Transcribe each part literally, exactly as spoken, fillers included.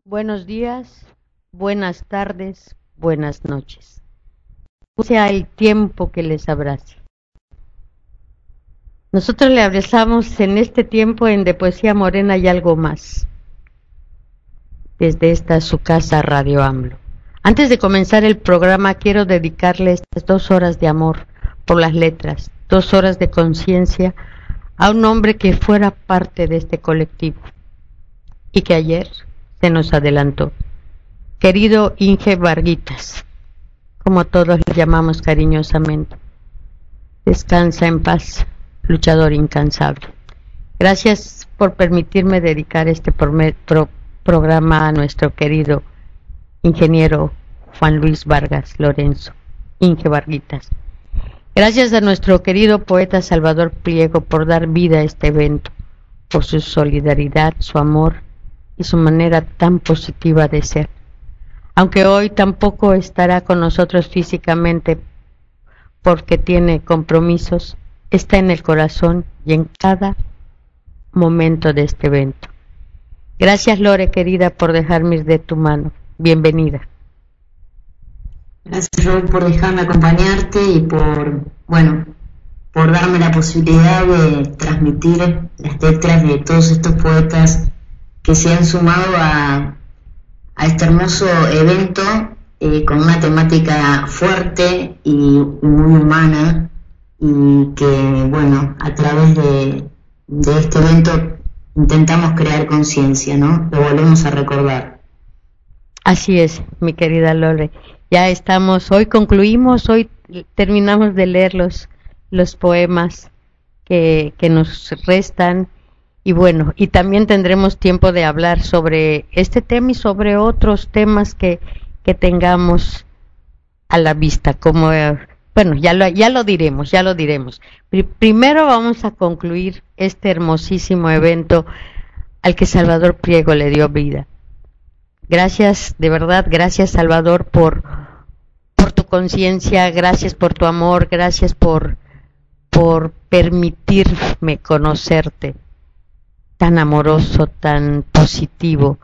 Buenos días, buenas tardes, buenas noches. Sea el tiempo que les abrace. Nosotros le abrazamos en este tiempo en De Poesía Morena y algo más, desde esta su casa Radio AMLO. Antes de comenzar el programa, quiero dedicarle estas dos horas de amor por las letras, dos horas de conciencia a un hombre que fuera parte de este colectivo y que ayer se nos adelantó. Querido Inge Varguitas, como todos le llamamos cariñosamente, descansa en paz, luchador incansable. Gracias por permitirme dedicar este pro- pro- programa a nuestro querido ingeniero Juan Luis Vargas Lorenzo, Inge Varguitas. Gracias a nuestro querido poeta Salvador Pliego por dar vida a este evento, por su solidaridad, su amor y su manera tan positiva de ser. Aunque hoy tampoco estará con nosotros físicamente porque tiene compromisos, está en el corazón y en cada momento de este evento. Gracias, Lore, querida, por dejarme ir de tu mano. Bienvenida. Gracias, Rob, por dejarme acompañarte y por, bueno, por darme la posibilidad de transmitir las letras de todos estos poetas que se han sumado a, a este hermoso evento eh, con una temática fuerte y, y muy humana, y que, bueno, a través de, de este evento intentamos crear conciencia, ¿no? Lo volvemos a recordar. Así es, mi querida Lore. Ya estamos, hoy concluimos, hoy terminamos de leer los, los poemas que, que nos restan. Y bueno, y también tendremos tiempo de hablar sobre este tema y sobre otros temas que, que tengamos a la vista, como, eh, bueno, ya lo, ya lo diremos, ya lo diremos. Primero vamos a concluir este hermosísimo evento al que Salvador Pliego le dio vida. Gracias, de verdad, gracias Salvador por, por tu conciencia, gracias por tu amor, gracias por, por permitirme conocerte. Tan amoroso, tan positivo,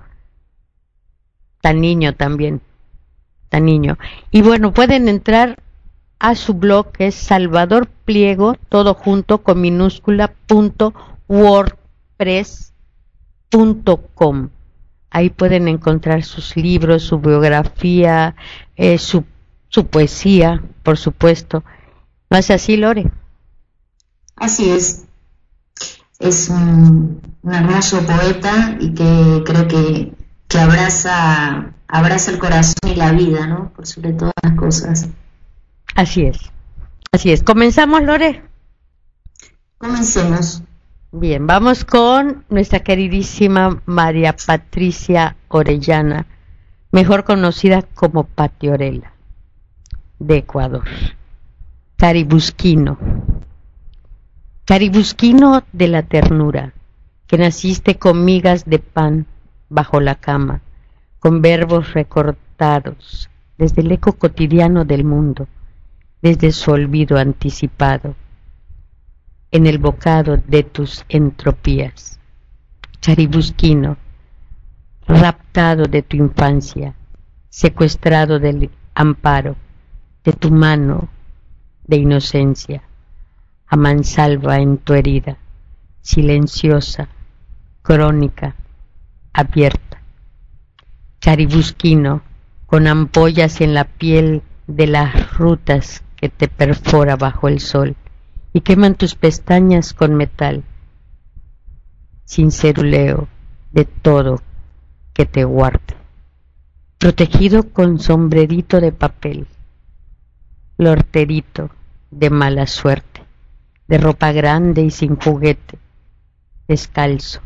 tan niño también, tan niño. Y bueno, pueden entrar a su blog, que es Salvador Pliego, todo junto, con minúscula, punto wordpress punto com. Ahí pueden encontrar sus libros, su biografía, eh, su, su poesía, por supuesto. ¿No es así, Lore? Así es. Es un, un hermoso poeta y que creo que, que abraza, abraza el corazón y la vida, ¿no? Por sobre todas las cosas. Así es, así es. ¿Comenzamos, Lore? Comencemos. Bien, vamos con nuestra queridísima María Patricia Orellana, mejor conocida como Pati Orella, de Ecuador. Caribusquino. Caribusquino de la ternura, que naciste con migas de pan bajo la cama, con verbos recortados desde el eco cotidiano del mundo, desde su olvido anticipado, en el bocado de tus entropías. Caribusquino, raptado de tu infancia, secuestrado del amparo de tu mano de inocencia, a mansalva en tu herida, silenciosa, crónica, abierta. Caribusquino, con ampollas en la piel de las rutas que te perfora bajo el sol y queman tus pestañas con metal, sin ceruleo de todo que te guarde. Protegido con sombrerito de papel, lorterito de mala suerte, de ropa grande y sin juguete, descalzo,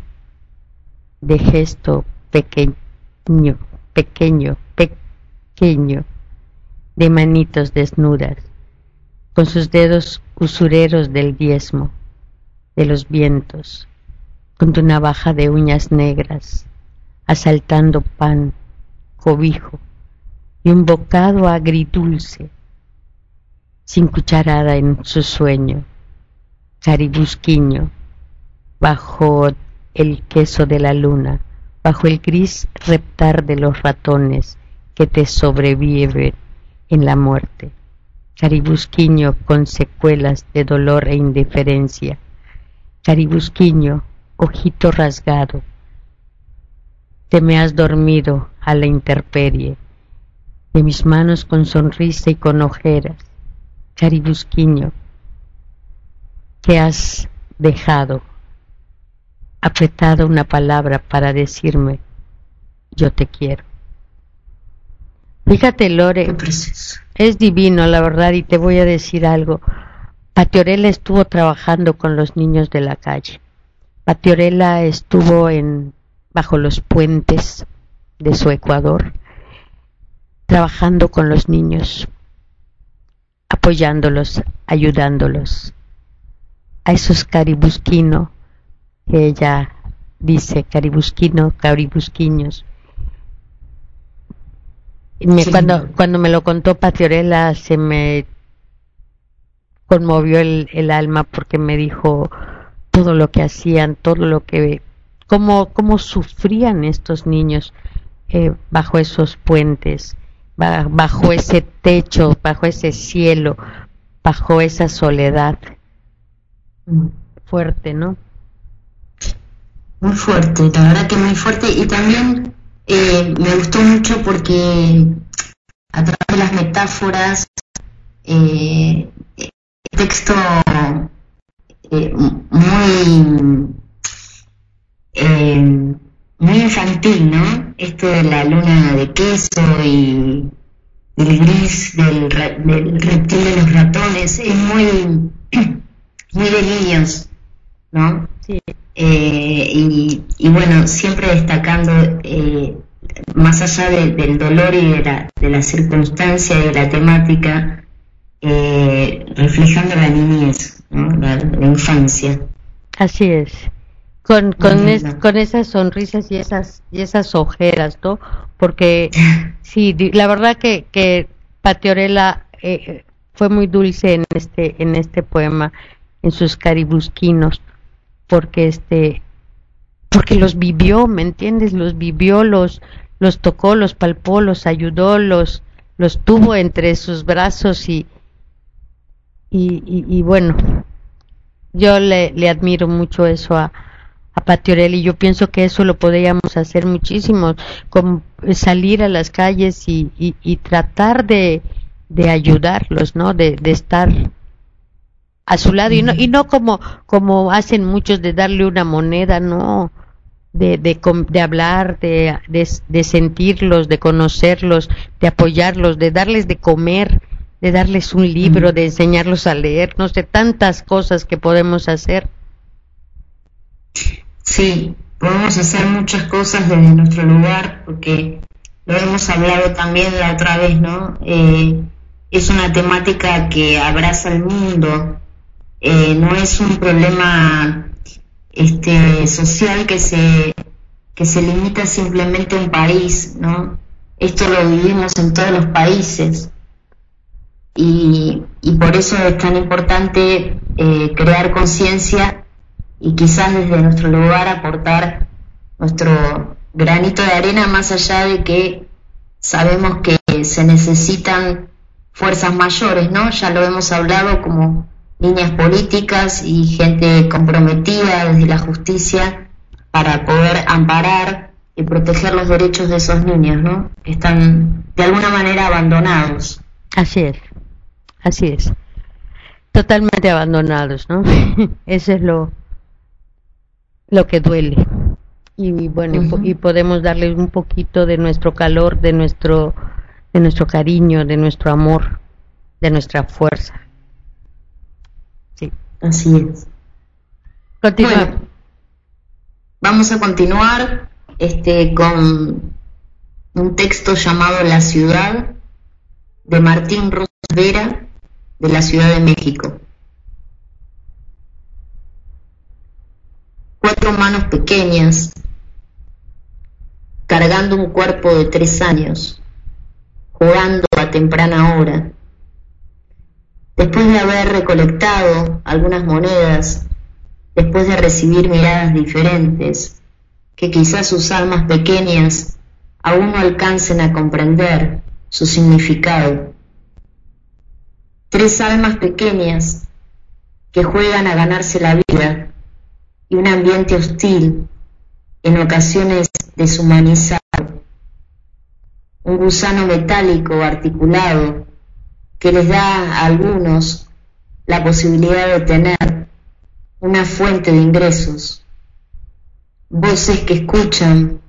de gesto pequeño, pequeño, pequeño, de manitos desnudas, con sus dedos usureros del diezmo, de los vientos, con tu navaja de uñas negras, asaltando pan, cobijo y un bocado agridulce, sin cucharada en su sueño. Caribusquiño, bajo el queso de la luna, bajo el gris reptar de los ratones que te sobreviven en la muerte. Caribusquiño con secuelas de dolor e indiferencia. Caribusquiño, ojito rasgado, te me has dormido a la intemperie, de mis manos con sonrisa y con ojeras. Caribusquiño, que has dejado apretada una palabra para decirme yo te quiero. Fíjate, Lore, es divino la verdad, y te voy a decir algo. Patiorela estuvo trabajando con los niños de la calle. Patiorela estuvo en bajo los puentes de su Ecuador, trabajando con los niños, apoyándolos, ayudándolos. A esos caribusquinos que ella dice, caribusquino, caribusquiños. Me, sí. cuando, cuando me lo contó Patiorela se me conmovió el, el alma, porque me dijo todo lo que hacían, todo lo que, cómo, cómo sufrían estos niños eh, bajo esos puentes, bajo ese techo, bajo ese cielo, bajo esa soledad. Fuerte, ¿no? Muy fuerte, la verdad que muy fuerte. Y también eh, me gustó mucho porque a través de las metáforas, eh, el texto eh, muy eh, muy infantil, ¿no? Esto de la luna de queso y el gris del, del reptil de los ratones es muy muy de niños, ¿no? Sí. Eh, y, y bueno, siempre destacando eh, más allá de, del dolor y de la, de la circunstancia y de la temática, eh, reflejando la niñez, ¿no? la, la infancia. Así es, con con, es, con esas sonrisas y esas y esas ojeras, ¿no? Porque sí, la verdad que que Patiorela eh, fue muy dulce en este en este poema, en sus caribusquinos, porque este porque los vivió, ¿me entiendes? Los vivió, los los tocó, los palpó, los ayudó, los los tuvo entre sus brazos y y, y, y bueno, yo le, le admiro mucho eso a, a Patiorela, y yo pienso que eso lo podríamos hacer muchísimo, como salir a las calles y, y, y tratar de, de ayudarlos, ¿no? De, de estar a su lado, y no y no como como hacen muchos, de darle una moneda, no, de de, de hablar, de, de de sentirlos, de conocerlos, de apoyarlos, de darles de comer, de darles un libro, de enseñarlos a leer, no sé, tantas cosas que podemos hacer. Sí, podemos hacer muchas cosas desde nuestro lugar, porque lo hemos hablado también la otra vez, ¿no? Eh, es una temática que abraza el mundo. Eh, no es un problema este social que se que se limita simplemente a un país, ¿no? Esto lo vivimos en todos los países, y, y por eso es tan importante eh, crear conciencia y quizás desde nuestro lugar aportar nuestro granito de arena, más allá de que sabemos que se necesitan fuerzas mayores, ¿no? Ya lo hemos hablado, como líneas políticas y gente comprometida desde la justicia para poder amparar y proteger los derechos de esos niños, ¿no? Que están de alguna manera abandonados. Así es, así es, totalmente abandonados, ¿no? Eso es lo lo que duele, y bueno, uh-huh. y, y podemos darles un poquito de nuestro calor, de nuestro de nuestro cariño, de nuestro amor, de nuestra fuerza. Sí, así es. Continúa. Bueno, vamos a continuar este con un texto llamado La Ciudad, de Martín Rosas Vera, de la Ciudad de México. Cuatro manos pequeñas, cargando un cuerpo de tres años, jugando a temprana hora. Después de haber recolectado algunas monedas, después de recibir miradas diferentes, que quizás sus almas pequeñas aún no alcancen a comprender su significado. Tres almas pequeñas que juegan a ganarse la vida y un ambiente hostil, en ocasiones deshumanizado. Un gusano metálico articulado que les da a algunos la posibilidad de tener una fuente de ingresos. Voces que escuchan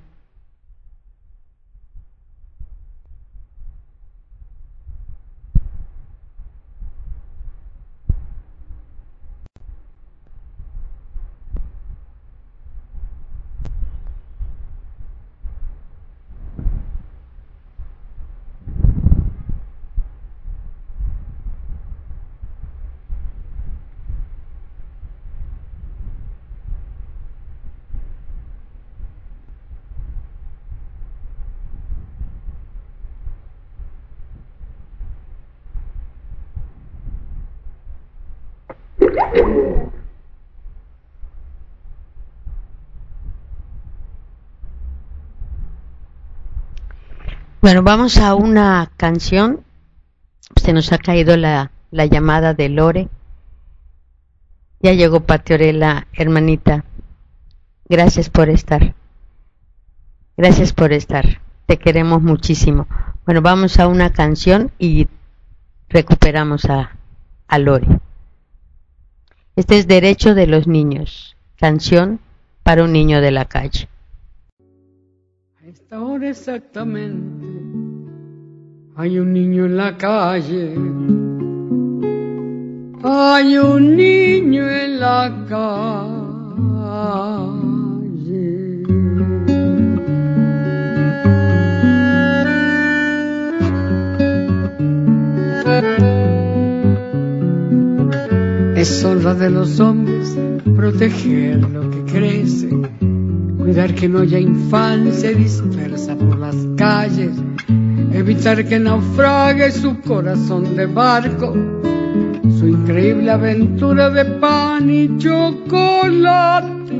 Bueno, vamos a una canción. Se nos ha caído la, la llamada de Lore. Ya llegó Patiorela, hermanita. Gracias por estar. Gracias por estar. Te queremos muchísimo. Bueno, vamos a una canción y recuperamos a, a Lore. Este es Derecho de los Niños. Canción para un niño de la calle. A esta hora exactamente hay un niño en la calle, hay un niño en la calle. Es honra de los hombres proteger lo que crece, cuidar que no haya infancia dispersa por las calles, evitar que naufrague su corazón de barco, su increíble aventura de pan y chocolate,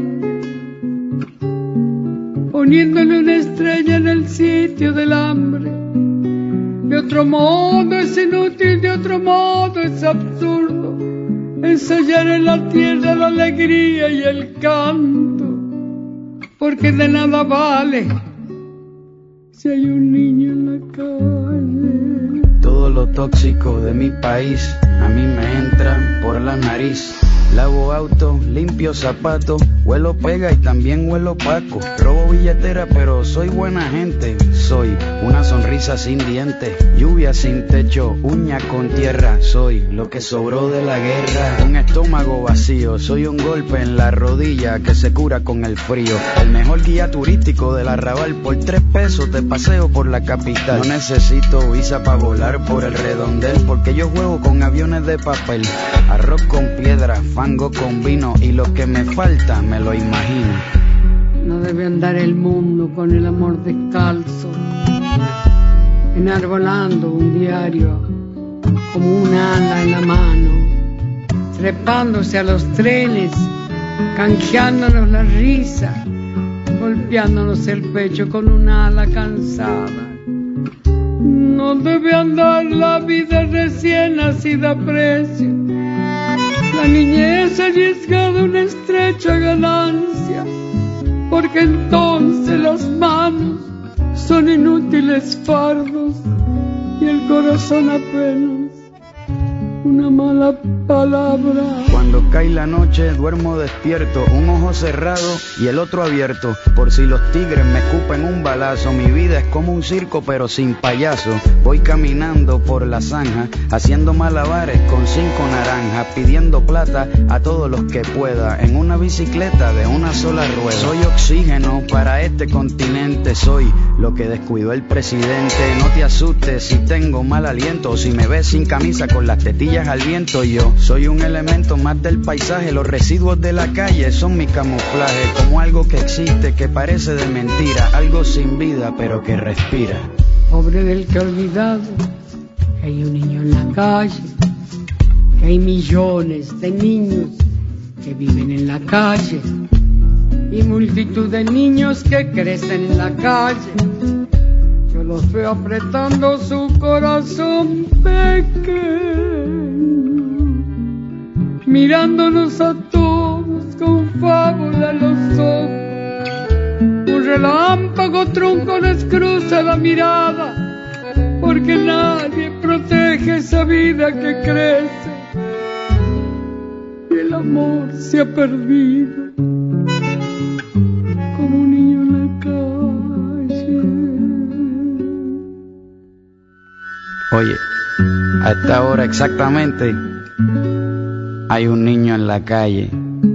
poniéndole una estrella en el sitio del hambre. De otro modo es inútil, de otro modo es absurdo ensayar en la tierra la alegría y el canto, porque de nada vale si hay un niño en la calle. Todo lo tóxico de mi país a mí me entra por la nariz. Lavo auto, limpio zapatos, huelo pega y también huelo paco. Robo billetera pero soy buena gente. Soy una sonrisa sin dientes, lluvia sin techo, uña con tierra. Soy lo que sobró de la guerra. Un estómago vacío, soy un golpe en la rodilla que se cura con el frío. El mejor guía turístico del Arrabal, por tres pesos te paseo por la capital. No necesito visa para volar por el redondel, porque yo juego con aviones de papel. Arroz con piedra, fango con vino, y lo que me falta me lo imagino. No debe andar el mundo con el amor descalzo, enarbolando un diario como un ala en la mano, trepándose a los trenes, canjeándonos la risa, golpeándonos el pecho con un ala cansada. No debe andar la vida recién nacida a precio, la niñez arriesgada una estrecha ganancia, porque entonces las manos son inútiles fardos y el corazón apenas una mala palabra. Cuando cae la noche duermo despierto, un ojo cerrado y el otro abierto, por si los tigres me escupen un balazo. Mi vida es como un circo pero sin payaso. Voy caminando por la zanja, haciendo malabares con cinco naranjas, pidiendo plata a todos los que pueda, en una bicicleta de una sola rueda. Soy oxígeno para este continente, soy lo que descuidó el presidente. No te asustes si tengo mal aliento, o si me ves sin camisa con las tetillas al viento. Yo soy un elemento más del paisaje, los residuos de la calle son mi camuflaje, como algo que existe que parece de mentira, algo sin vida pero que respira. Pobre del que ha olvidado que hay un niño en la calle, que hay millones de niños que viven en la calle, y multitud de niños que crecen en la calle. Yo los veo apretando su corazón pequeño, mirándonos a todos con fábula en los ojos. Un relámpago trunco les cruza la mirada, porque nadie protege esa vida que crece y el amor se ha perdido como un niño en la calle. Oye, a esta hora exactamente hay un niño en la calle.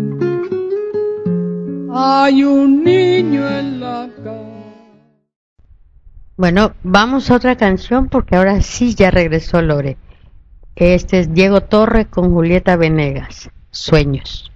Hay un niño en la calle. Bueno, vamos a otra canción porque ahora sí ya regresó Lore. Este es Diego Torre con Julieta Venegas, Sueños.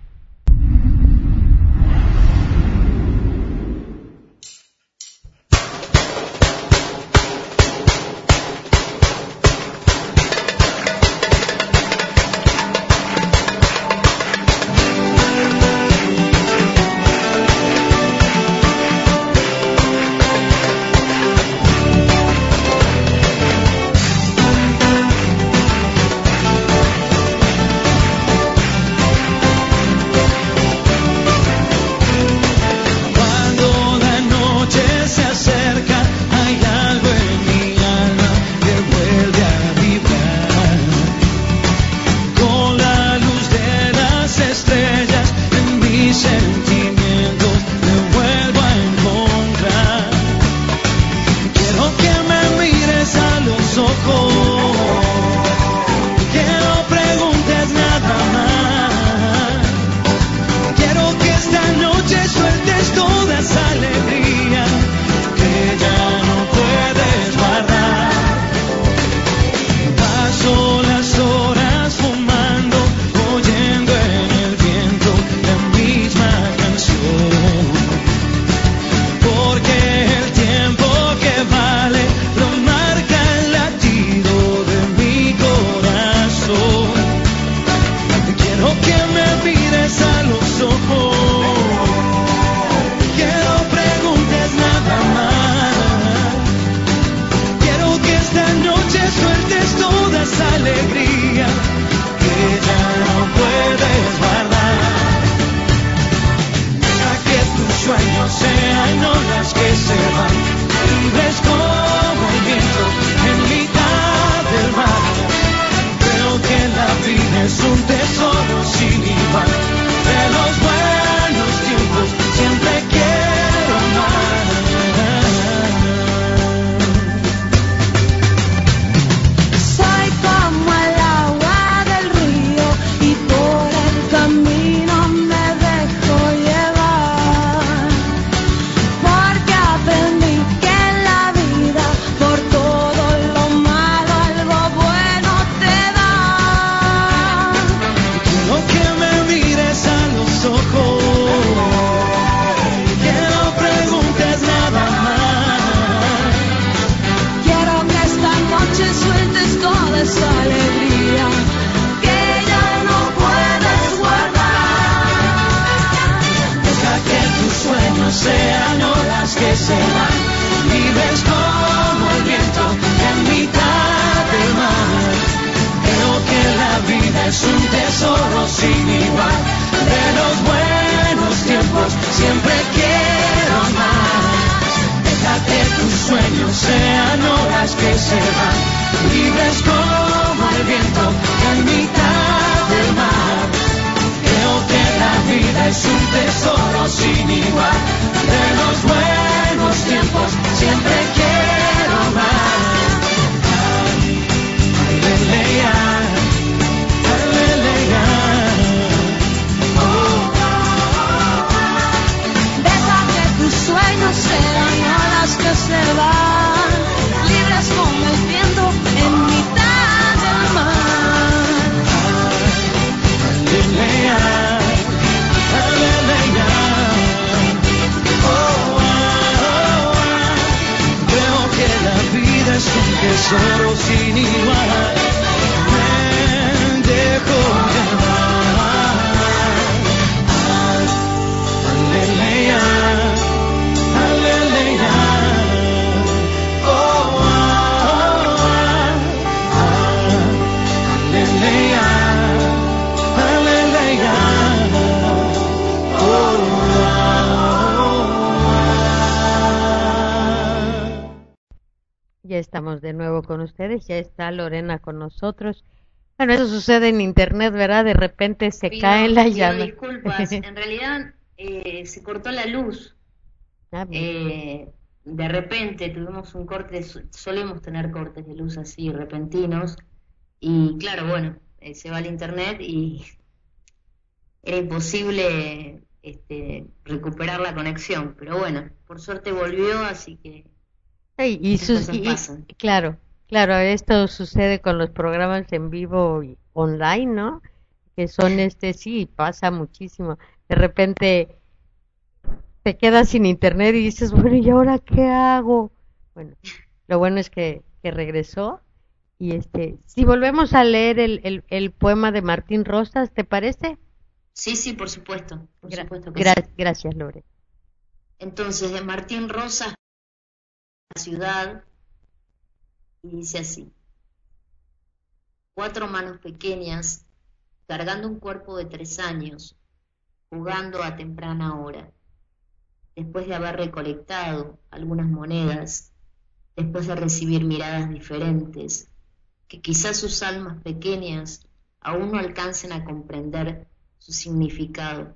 Ya estamos de nuevo con ustedes, ya está Lorena con nosotros. Bueno, eso sucede en internet, ¿verdad? De repente se Pido, cae la pido llama. disculpas, en realidad eh, se cortó la luz. Ah, bien. Eh, de repente tuvimos un corte, su- solemos tener cortes de luz así repentinos, y claro, bueno, eh, se va al internet y era imposible este, recuperar la conexión, pero bueno, por suerte volvió, así que Ay, y, estas sus, cosas y, pasan. y claro, claro, esto sucede con los programas en vivo y online, ¿no? Que son este, sí, pasa muchísimo. De repente te quedas sin internet y dices, bueno, ¿y ahora qué hago? Bueno, lo bueno es que, que regresó. Y este, si volvemos a leer el, el, el poema de Martín Rosas, ¿te parece? Sí, sí, por supuesto, por Gra- supuesto que sí. gra- gracias, Lore. Entonces, de Martín Rosas, la ciudad, y dice así: cuatro manos pequeñas, cargando un cuerpo de tres años, jugando a temprana hora, después de haber recolectado algunas monedas, después de recibir miradas diferentes, que quizás sus almas pequeñas aún no alcancen a comprender su significado.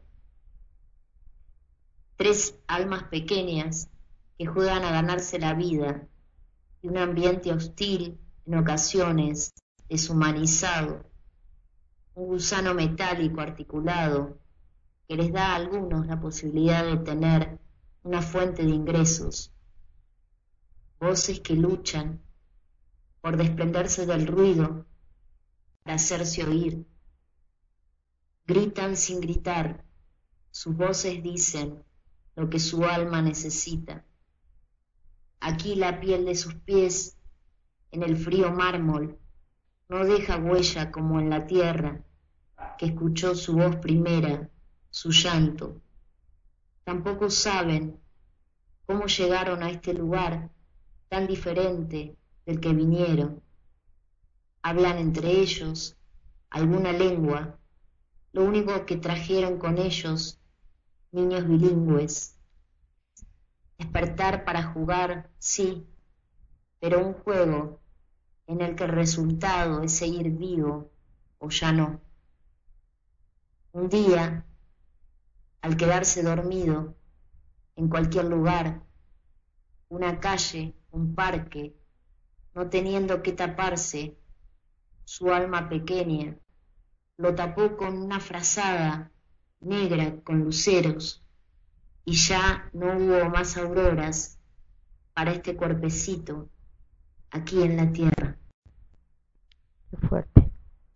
Tres almas pequeñas que juegan a ganarse la vida de un ambiente hostil, en ocasiones deshumanizado, un gusano metálico articulado que les da a algunos la posibilidad de tener una fuente de ingresos, voces que luchan por desprenderse del ruido para hacerse oír, gritan sin gritar, sus voces dicen lo que su alma necesita. Aquí la piel de sus pies en el frío mármol no deja huella como en la tierra que escuchó su voz primera, su llanto. Tampoco saben cómo llegaron a este lugar tan diferente del que vinieron. Hablan entre ellos alguna lengua, lo único que trajeron con ellos, niños bilingües. Despertar para jugar, sí, pero un juego en el que el resultado es seguir vivo o ya no. Un día, al quedarse dormido en cualquier lugar, una calle, un parque, no teniendo que taparse, su alma pequeña lo tapó con una frazada negra con luceros, y ya no hubo más auroras para este cuerpecito aquí en la tierra. Qué fuerte,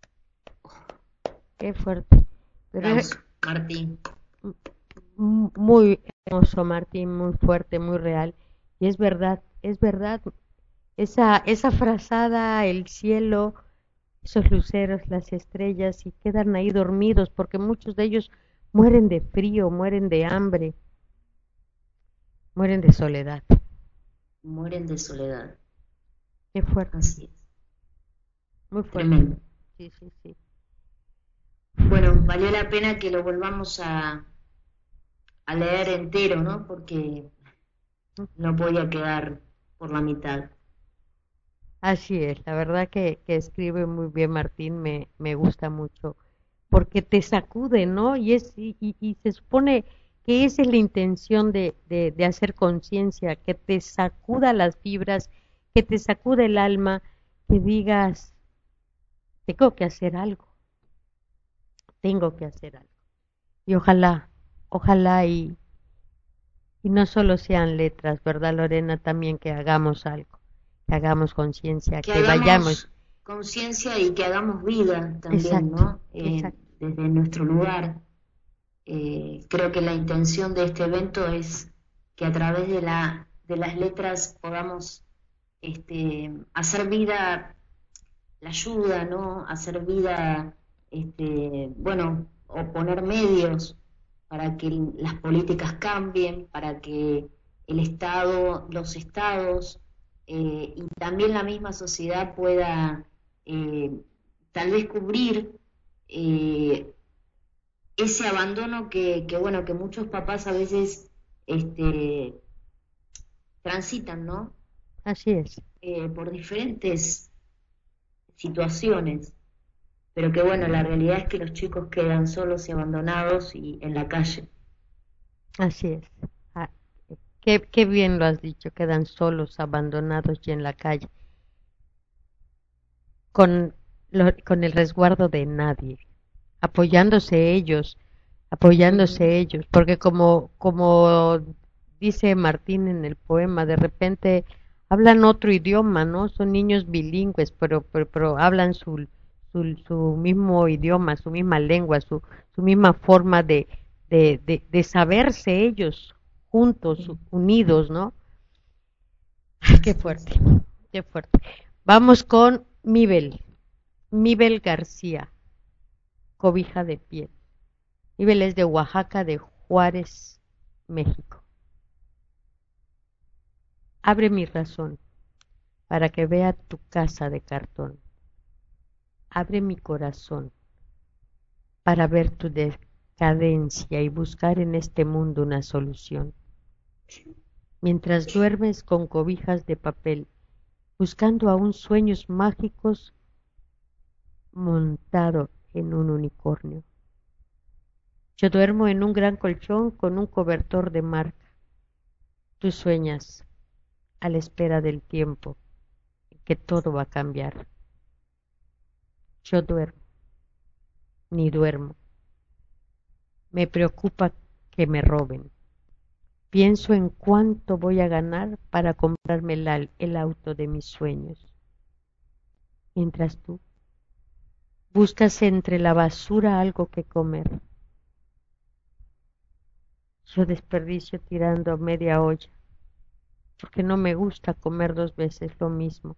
qué fuerte. Pero es Aplauso, Martín. m- muy hermoso, Martín, muy fuerte, muy real. Y es verdad, es verdad. Esa, esa frazada, el cielo, esos luceros, las estrellas, y quedan ahí dormidos porque muchos de ellos mueren de frío, mueren de hambre, mueren de soledad. Mueren de soledad. Qué fuerte, Así es. muy fuerte. Tremendo. Sí, sí, sí. Bueno, valió la pena que lo volvamos a, a leer entero, ¿no? Porque no podía quedar por la mitad. Así es, la verdad que, que escribe muy bien Martín, me, me gusta mucho, porque te sacude, ¿no? Y, es, y, y, y se supone que esa es la intención de, de, de hacer conciencia, que te sacuda las fibras, que te sacuda el alma, que digas, tengo que hacer algo, tengo que hacer algo. Y ojalá, ojalá y, y no solo sean letras, ¿verdad, Lorena? También que hagamos algo, que hagamos conciencia, Que que vayamos. hagamos conciencia y que hagamos vida también, Exacto, ¿no? Eh, exacto. desde nuestro lugar. Eh, creo que la intención de este evento es que a través de, la, de las letras podamos este, hacer vida la ayuda, ¿no? Hacer vida, este, bueno, o poner medios para que las políticas cambien, para que el Estado, los estados eh, y también la misma sociedad pueda eh, tal vez cubrir eh, ese abandono que, que, bueno, que muchos papás a veces este, transitan, ¿no? Así es. eh, por diferentes situaciones, pero que bueno, la realidad es que los chicos quedan solos y abandonados y en la calle. Así es. Ah, qué, qué bien lo has dicho, quedan solos, abandonados y en la calle, con, lo- con el resguardo de nadie, apoyándose ellos, Ujú. apoyándose ellos, porque como, como dice Martín en el poema, de repente hablan otro idioma, ¿no? Son niños bilingües, pero, pero, pero hablan su, su, su mismo idioma, su misma lengua, su, su misma forma de, de, de, de saberse ellos juntos, Sí, unidos, ¿no? Ay, qué así es. fuerte, qué fuerte. Vamos con Mibel, Mibel García, Cobija de piel. Mibel es de Oaxaca, de Juárez, México. Abre mi razón para que vea tu casa de cartón. Abre mi corazón para ver tu decadencia y buscar en este mundo una solución. Mientras duermes con cobijas de papel, buscando aún sueños mágicos montado en un unicornio. Yo duermo en un gran colchón con un cobertor de marca. Tú sueñas a la espera del tiempo, que todo va a cambiar. Yo duermo, ni duermo. Me preocupa que me roben. Pienso en cuánto voy a ganar para comprarme el, el auto de mis sueños. Mientras tú buscas entre la basura algo que comer. Yo desperdicio tirando media olla, porque no me gusta comer dos veces lo mismo.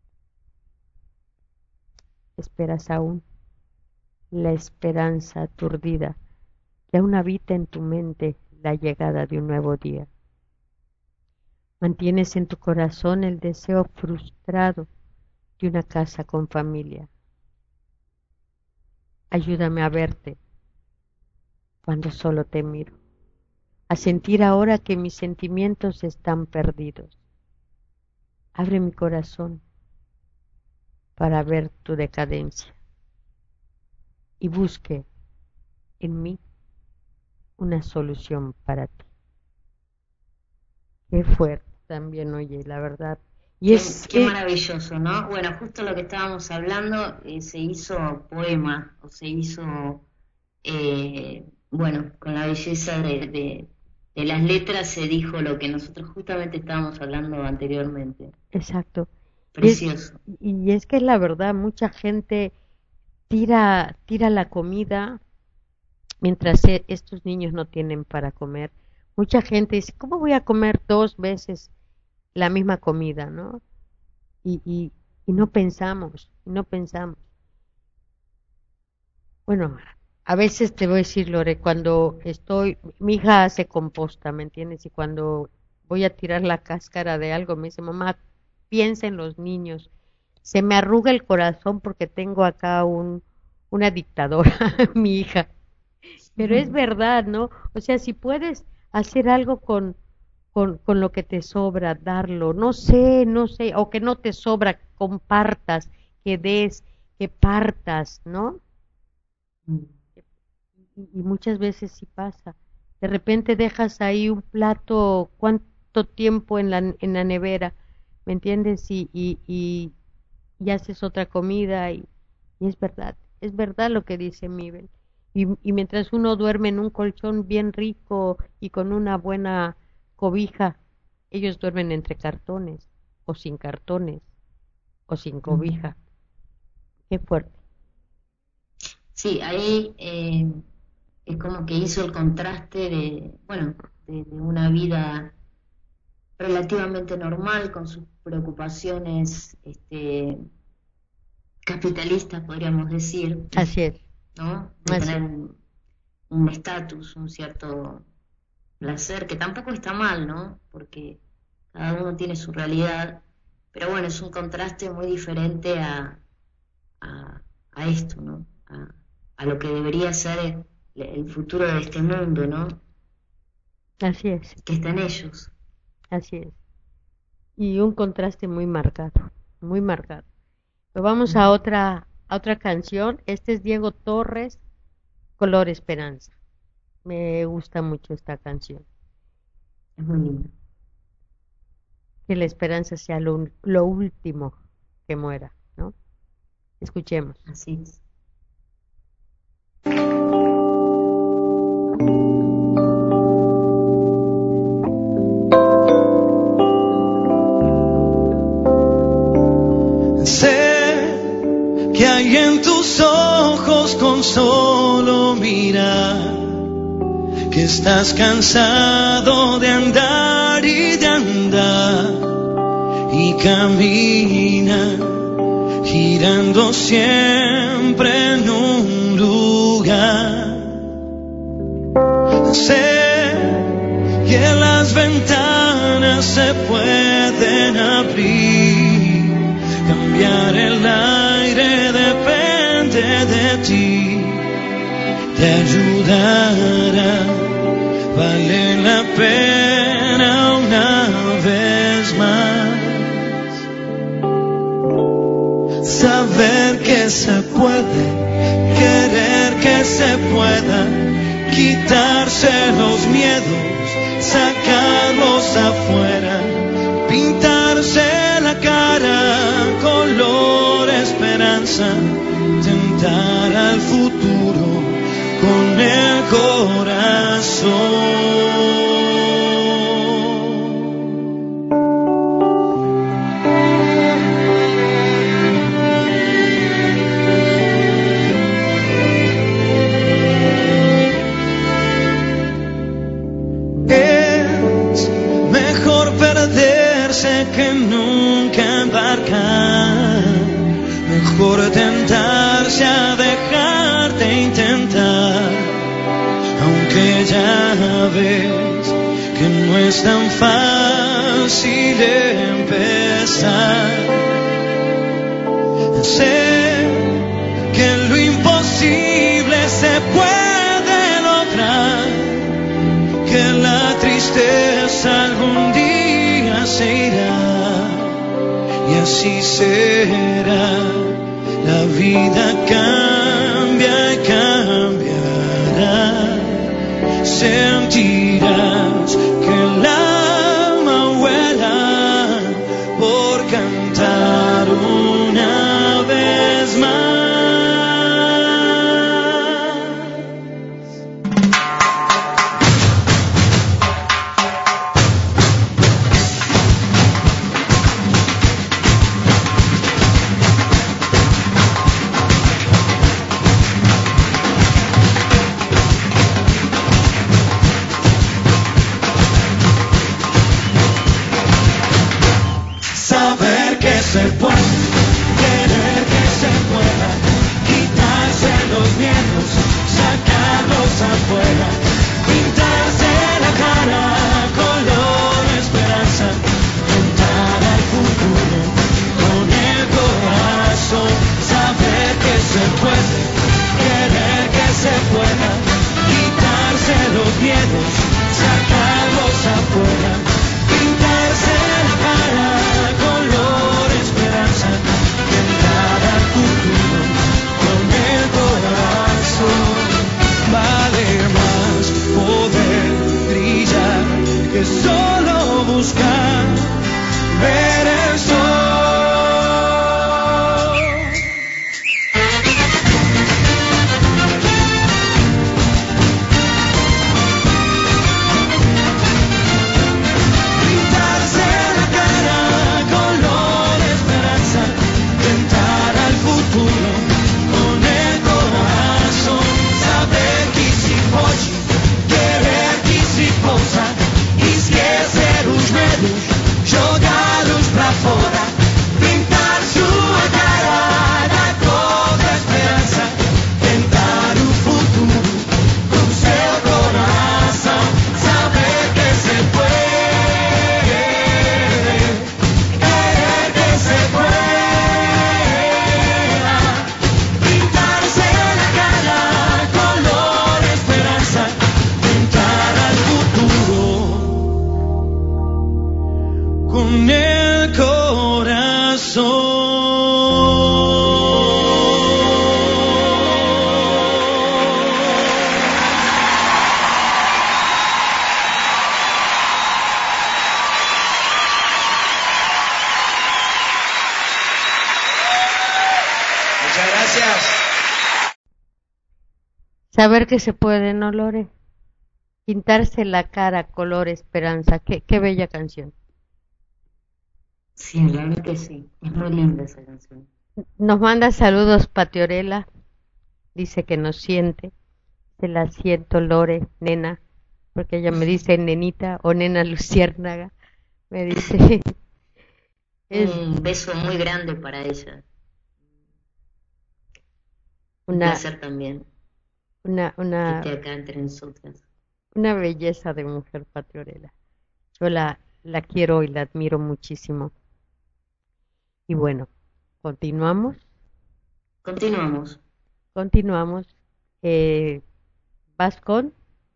Esperas aún la esperanza aturdida que aún habita en tu mente la llegada de un nuevo día. Mantienes en tu corazón el deseo frustrado de una casa con familia. Ayúdame a verte cuando solo te miro, a sentir ahora que mis sentimientos están perdidos. Abre mi corazón para ver tu decadencia y busque en mí una solución para ti. Qué fuerte también, oye, la verdad. Y Qué, es, qué eh, maravilloso, ¿no? Bueno, justo lo que estábamos hablando, eh, se hizo poema, o se hizo, eh, bueno, con la belleza de, de, de las letras se dijo lo que nosotros justamente estábamos hablando anteriormente. exacto. Y es, Precioso. y es que es la verdad, mucha gente tira, tira la comida mientras e- estos niños no tienen para comer. Mucha gente dice, ¿cómo voy a comer dos veces la misma comida, no? Y, y, y no pensamos, y no pensamos. Bueno, a veces te voy a decir, Lore, cuando estoy, mi hija hace composta, ¿me entiendes? Y cuando voy a tirar la cáscara de algo, me dice, mamá, piensa en los niños. Se me arruga el corazón porque tengo acá un, una dictadora, mi hija. Pero es verdad, ¿no? O sea, si puedes hacer algo con, con, con lo que te sobra, darlo, no sé, no sé, o que no te sobra, compartas, que des, que partas, ¿no? Y, y muchas veces sí pasa. De repente dejas ahí un plato, cuánto tiempo en la, en la nevera, ¿me entiendes? Y, y, y, y haces otra comida y, y es verdad, es verdad lo que dice Mibel. Y, y mientras uno duerme en un colchón bien rico y con una buena cobija, ellos duermen entre cartones o sin cartones o sin cobija. Qué fuerte. Sí, ahí eh, es como que hizo el contraste de, bueno, de, de una vida relativamente normal con sus preocupaciones este, capitalistas, podríamos decir, Así es, ¿no? De así tener es. un un estatus, un cierto placer, que tampoco está mal, ¿no? Porque cada uno tiene su realidad, pero bueno, es un contraste muy diferente a, a, a esto, ¿no? A, a lo que debería ser el, el futuro de este mundo, ¿no? Así es, Que está en ellos. así es. y un contraste muy marcado, muy marcado. Pero vamos a otra, a otra canción. Este es Diego Torres, Color Esperanza. Me gusta mucho esta canción. Es muy linda. Que la esperanza sea lo, lo último que muera, ¿no? Escuchemos. Así es. Sé que hay en tus ojos con solo mirar que estás cansado de andar y de andar y camina girando siempre en un lugar. Sé que las ventanas se pueden abrir, cambiar el aire depende de ti, te ayudará, vale la pena una vez más. Saber que se puede, querer que se pueda, quitarse los miedos, sacarlos afuera, pintarse la cara color esperanza, tentar al futuro con el corazón. Que nunca embarcar, mejor tentarse a dejarte intentar, aunque ya ves que no es tan fácil empezar. Sé que lo imposible se puede lograr, que la tristeza algún día se irá y así será. La vida cambia y cambiará. Sentirás que el alma vuela por cantar una vez más. Se puede, querer que se pueda, quitarse los miedos, sacarlos afuera, pintarse la cara color esperanza, tentar al futuro con el corazón. Saber que se puede, querer que se pueda, quitarse los miedos, sacarlos afuera, pintarse la cara color esperanza, Muchas gracias. Saber que se puede, ¿no, Lore? Pintarse la cara color esperanza. Qué, qué bella canción. Sí, la verdad que sí. Es muy linda esa canción. Nos manda saludos Patiorela. Dice que nos siente. Se la siento, Lore, nena. Porque ella me dice nenita o nena luciérnaga. Me dice. Es Un beso muy grande para ella. Un una, placer también una, que una, esté acá entre nosotras. una belleza de mujer, Patiorela. Yo la, la quiero y la admiro muchísimo. Y bueno, continuamos, Continuamos. continuamos. Eh, ¿vas con?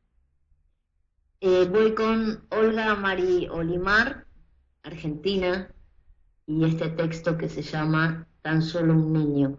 Eh, voy con Olga Mari Olimar, argentina, y este texto que se llama Tan solo un niño.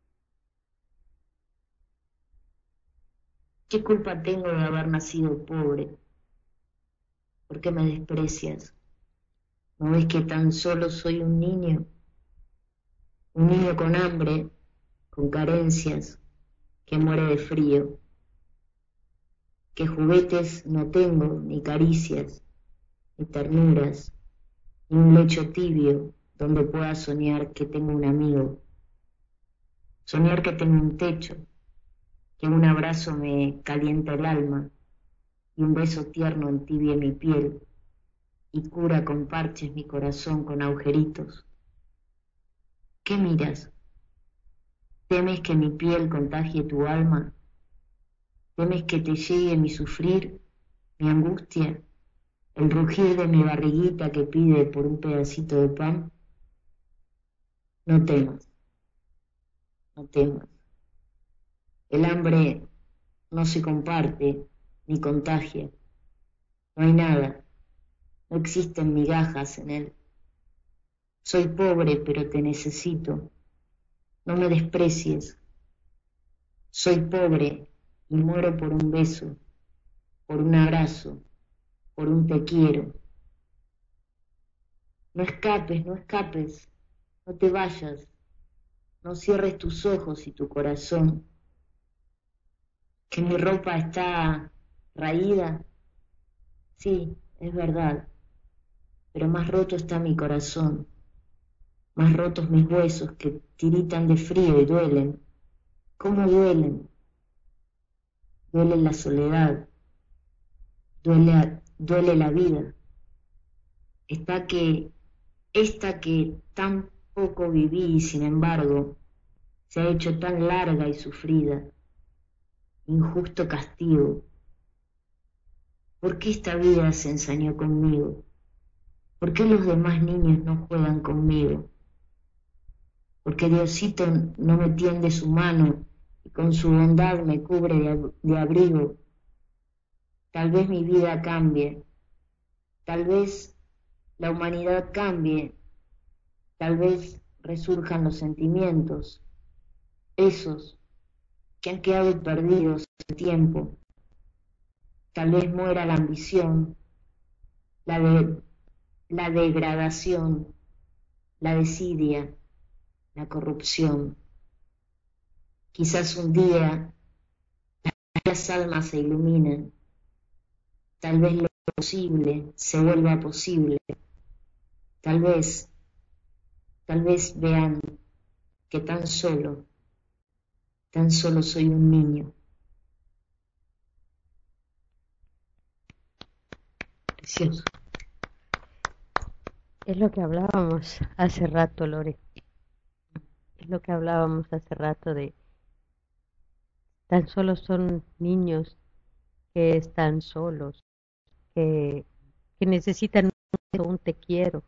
¿Qué culpa tengo de haber nacido pobre? ¿Por qué me desprecias? ¿No ves que tan solo soy un niño? Un niño con hambre, con carencias, que muere de frío. Que juguetes no tengo, ni caricias, ni ternuras, ni un lecho tibio donde pueda soñar que tengo un amigo. Soñar que tengo un techo, que un abrazo me calienta el alma y un beso tierno entibie mi piel y cura con parches mi corazón con agujeritos. ¿Qué miras? ¿Temes que mi piel contagie tu alma? ¿Temes que te llegue mi sufrir, mi angustia, el rugir de mi barriguita que pide por un pedacito de pan? No temas, no temas. El hambre no se comparte ni contagia. No hay nada, no existen migajas en él. Soy pobre, pero te necesito. No me desprecies. Soy pobre y muero por un beso, por un abrazo, por un te quiero. No escapes, no escapes, no te vayas, no cierres tus ojos y tu corazón. Que mi ropa está raída, sí, es verdad, pero más roto está mi corazón, más rotos mis huesos que tiritan de frío y duelen. ¿Cómo duelen? Duele la soledad, duele, duele la vida. Está que, esta que tan poco viví y sin embargo se ha hecho tan larga y sufrida. Injusto castigo. ¿Por qué esta vida se ensañó conmigo? ¿Por qué los demás niños no juegan conmigo? ¿Por qué Diosito no me tiende su mano y con su bondad me cubre de, ab- de abrigo? Tal vez mi vida cambie, tal vez la humanidad cambie, tal vez resurjan los sentimientos, esos que han quedado perdidos hace tiempo. Tal vez muera la ambición, la, de, la degradación, la desidia, la corrupción. Quizás un día las almas se iluminen, tal vez lo posible se vuelva posible, tal vez, tal vez vean que tan solo, tan solo soy un niño. Precioso. Es lo que hablábamos hace rato, Lore. Es lo que hablábamos hace rato de tan solo son niños que están solos, que, que necesitan un te quiero.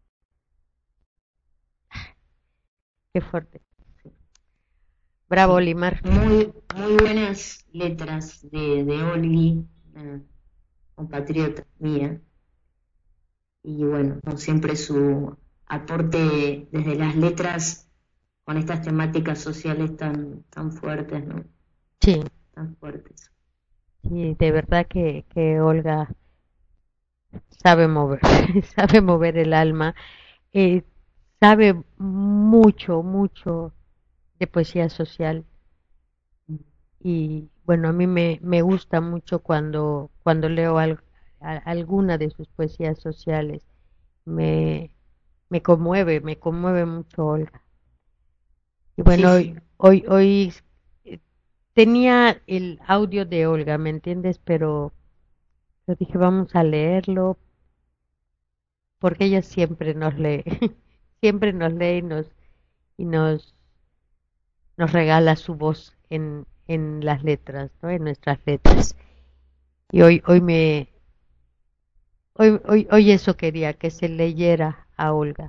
Qué fuerte. Bravo, Sí. Limar. Muy, muy buenas letras de, de Olgi, una compatriota mía. Y bueno, como siempre su aporte desde las letras con estas temáticas sociales tan, tan fuertes, ¿no? Sí, Tan fuertes. sí, de verdad que, que Olga sabe mover, sabe mover el alma, eh, sabe mucho, mucho de poesía social. Y bueno, a mí me, me gusta mucho cuando, cuando leo al- a- alguna de sus poesías sociales. Me, me conmueve, me conmueve mucho Olga. Y Sí, bueno, hoy, sí. hoy, hoy eh, tenía el audio de Olga, ¿me entiendes? Pero, pero dije, vamos a leerlo, porque ella siempre nos lee, siempre nos lee y nos, y nos, nos regala su voz en, en las letras, ¿no? En nuestras letras. Y hoy, hoy me, hoy, hoy, hoy eso quería, que se leyera a Olga.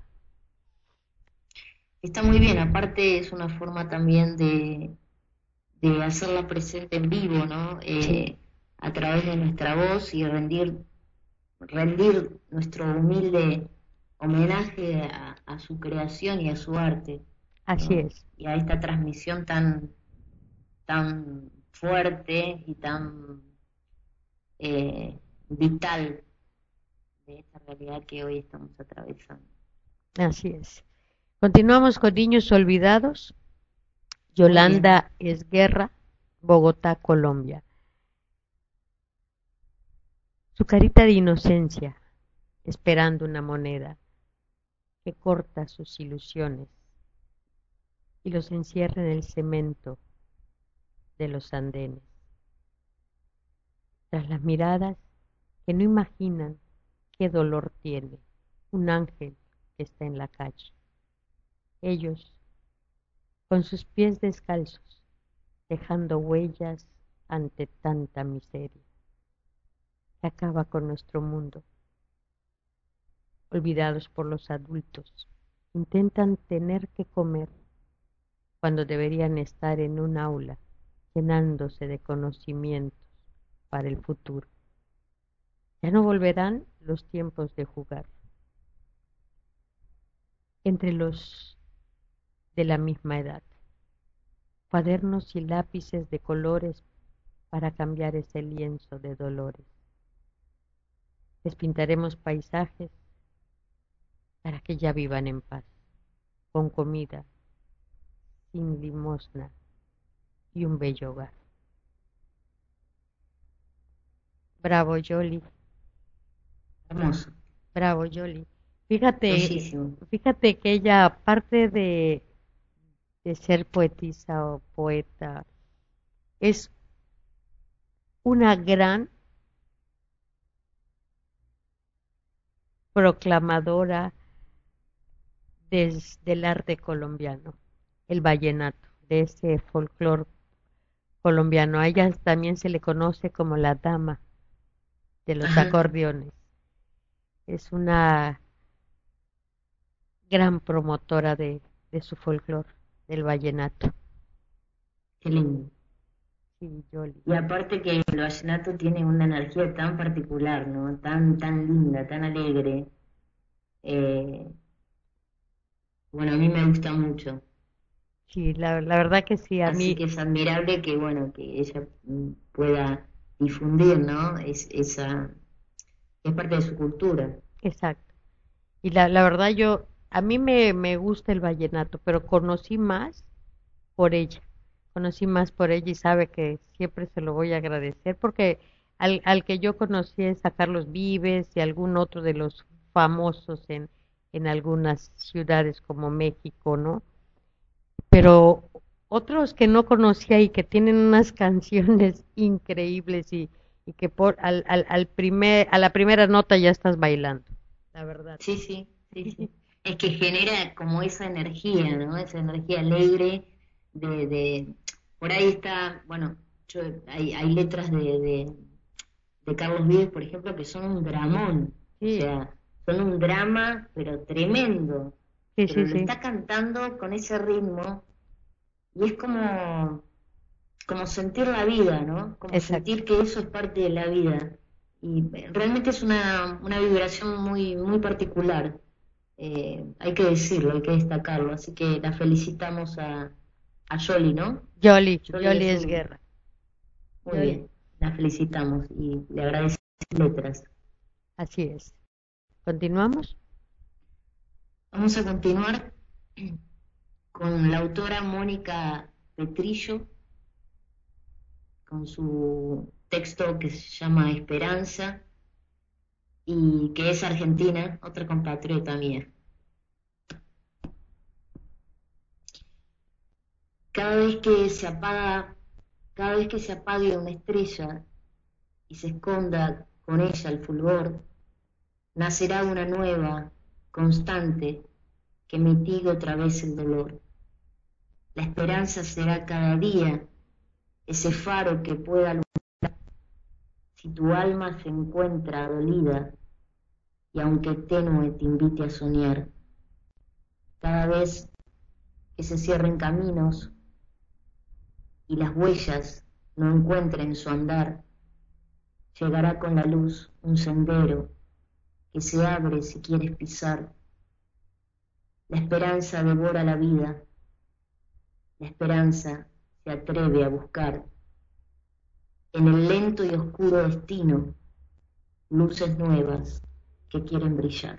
Está muy bien, aparte es una forma también de, de hacerla presente en vivo, ¿no? Sí, Eh, a través de nuestra voz y rendir, rendir nuestro humilde homenaje a, a su creación y a su arte, así ¿no? es, Y a esta transmisión tan, tan fuerte y tan eh, vital de esta realidad que hoy estamos atravesando. así es. Continuamos con Niños Olvidados. Muy bien. Yolanda Esguerra, Bogotá, Colombia. Su carita de inocencia, esperando una moneda que corta sus ilusiones y los encierra en el cemento de los andenes. Tras las miradas que no imaginan qué dolor tiene un ángel que está en la calle. Ellos, con sus pies descalzos, dejando huellas ante tanta miseria, que acaba con nuestro mundo. Olvidados por los adultos, intentan tener que comer cuando deberían estar en un aula llenándose de conocimientos para el futuro. Ya no volverán los tiempos de jugar entre los de la misma edad, cuadernos y lápices de colores para cambiar ese lienzo de dolores. Les pintaremos paisajes para que ya vivan en paz, con comida, sin limosna y un bello hogar. Bravo, Yoli, Hermoso, bravo, Yoli. Fíjate, bellísimo. fíjate que ella, aparte de, de ser poetisa o poeta, es una gran proclamadora des- del arte colombiano, el vallenato, de ese folclore colombiano. A ella también se le conoce como la dama de los Ajá, acordeones. Es una gran promotora de, de su folclore, del vallenato. qué lindo. Sí, Yoli. Y aparte que el vallenato tiene una energía tan particular, ¿no? Tan, tan linda, tan alegre. Eh, bueno, a mí me gusta mucho. Sí, la, la verdad que sí, a Así mí, que es admirable que, bueno, que ella mm, pueda difundir, ¿no? Es, esa, es parte de su cultura. exacto. Y la, la verdad yo, a mí me, me gusta el vallenato, pero conocí más por ella. Conocí más por ella y sabe que siempre se lo voy a agradecer porque al, al que yo conocí es a Carlos Vives y algún otro de los famosos en, en algunas ciudades como México, ¿no? Pero otros que no conocía y que tienen unas canciones increíbles y, y que por al, al, al primer, a la primera nota ya estás bailando, la verdad. Sí, sí, sí, sí. Es que genera como esa energía, ¿no? Esa energía alegre de, de... Por ahí está, bueno, yo, hay, hay letras de, de, de Carlos Vives, por ejemplo, que son un dramón, o Sí, sea, son un drama, pero tremendo, sí, pero sí, lo sí, está cantando con ese ritmo y es como, como sentir la vida, ¿no? Como exacto. sentir que eso es parte de la vida. Y realmente es una, una vibración muy, muy particular. eh, hay que decirlo, hay que destacarlo, así que la felicitamos a, a Yoli, ¿no? Yoli, Yoli Yoli es es un- guerra. Muy Yoli. bien, la felicitamos y le agradecemos las letras. Así es. ¿Continuamos? Vamos a continuar con la autora Mónica Petrillo, con su texto que se llama Esperanza, y que es argentina, otra compatriota mía. Cada vez que se apaga, cada vez que se apague una estrella y se esconda con ella el fulgor, nacerá una nueva, constante, que mitigue otra vez el dolor. La esperanza será cada día ese faro que pueda alumbrar si tu alma se encuentra dolida y aunque tenue te invite a soñar. Cada vez que se cierren caminos y las huellas no encuentren su andar, llegará con la luz un sendero que se abre si quieres pisar. La esperanza devora la vida, la esperanza se atreve a buscar en el lento y oscuro destino luces nuevas que quieren brillar.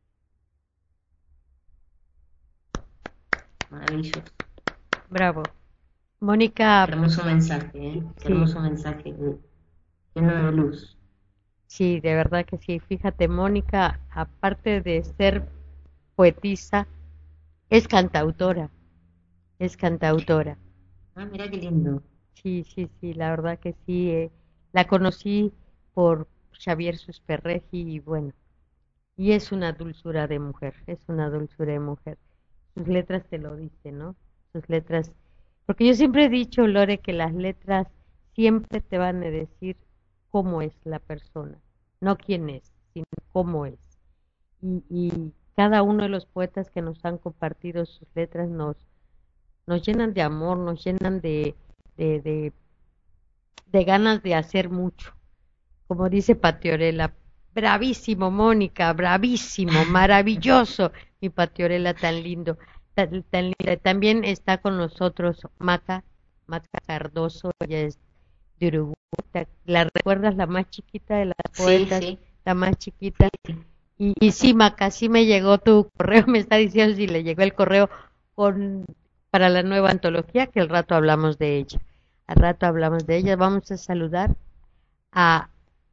Maravilloso. Bravo. Mónica, Hermoso mensaje, ¿eh? Qué Sí. hermoso mensaje, de- lleno de luz. sí, de verdad que sí. Fíjate, Mónica, aparte de ser poetisa, es cantautora. Es cantautora. Ah, mira qué lindo. Sí, sí, sí, la verdad que sí. eh, la conocí por Xavier Susperregui y bueno, y es una dulzura de mujer, es una dulzura de mujer. Sus letras te lo dicen, ¿no? Sus letras, porque yo siempre he dicho, Lore, que las letras siempre te van a decir cómo es la persona, no quién es, sino cómo es. Y, y cada uno de los poetas que nos han compartido sus letras nos, nos llenan de amor, nos llenan de, de, de, de ganas de hacer mucho. Como dice Patiorela, bravísimo, Mónica, bravísimo, maravilloso, mi Patiorela tan lindo, tan, tan linda. También está con nosotros Maca, Maca Cardoso, ella es de Uruguay. ¿Te- ¿La recuerdas, la más chiquita de las Sí, poetas? sí. La más chiquita. Y, y sí, Maca, sí me llegó tu correo, me está diciendo si le llegó el correo con para la nueva antología, que al rato hablamos de ella. Al rato hablamos de ella. Vamos a saludar a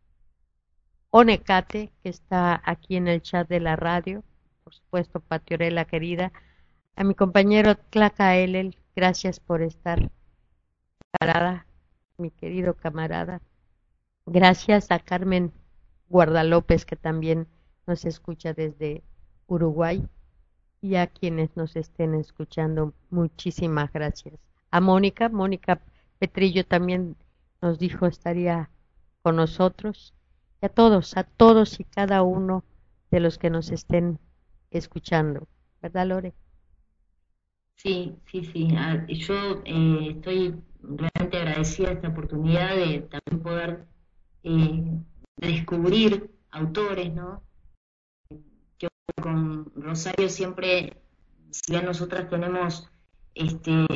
Onecate, que está aquí en el chat de la radio, por supuesto, Patiorela querida, a mi compañero Tlaca Elel, gracias por estar parada, mi querido camarada. Gracias a Carmen Guardalópez, que también nos escucha desde Uruguay, y a quienes nos estén escuchando, muchísimas gracias. A Mónica, Mónica Petrillo también nos dijo estaría con nosotros, y a todos, a todos y cada uno de los que nos estén escuchando, ¿verdad, Lore? Sí, sí, sí. Ah, y yo eh, estoy realmente agradecida de esta oportunidad de también poder eh, descubrir autores, ¿no? Yo con Rosario siempre, si bien nosotras tenemos este,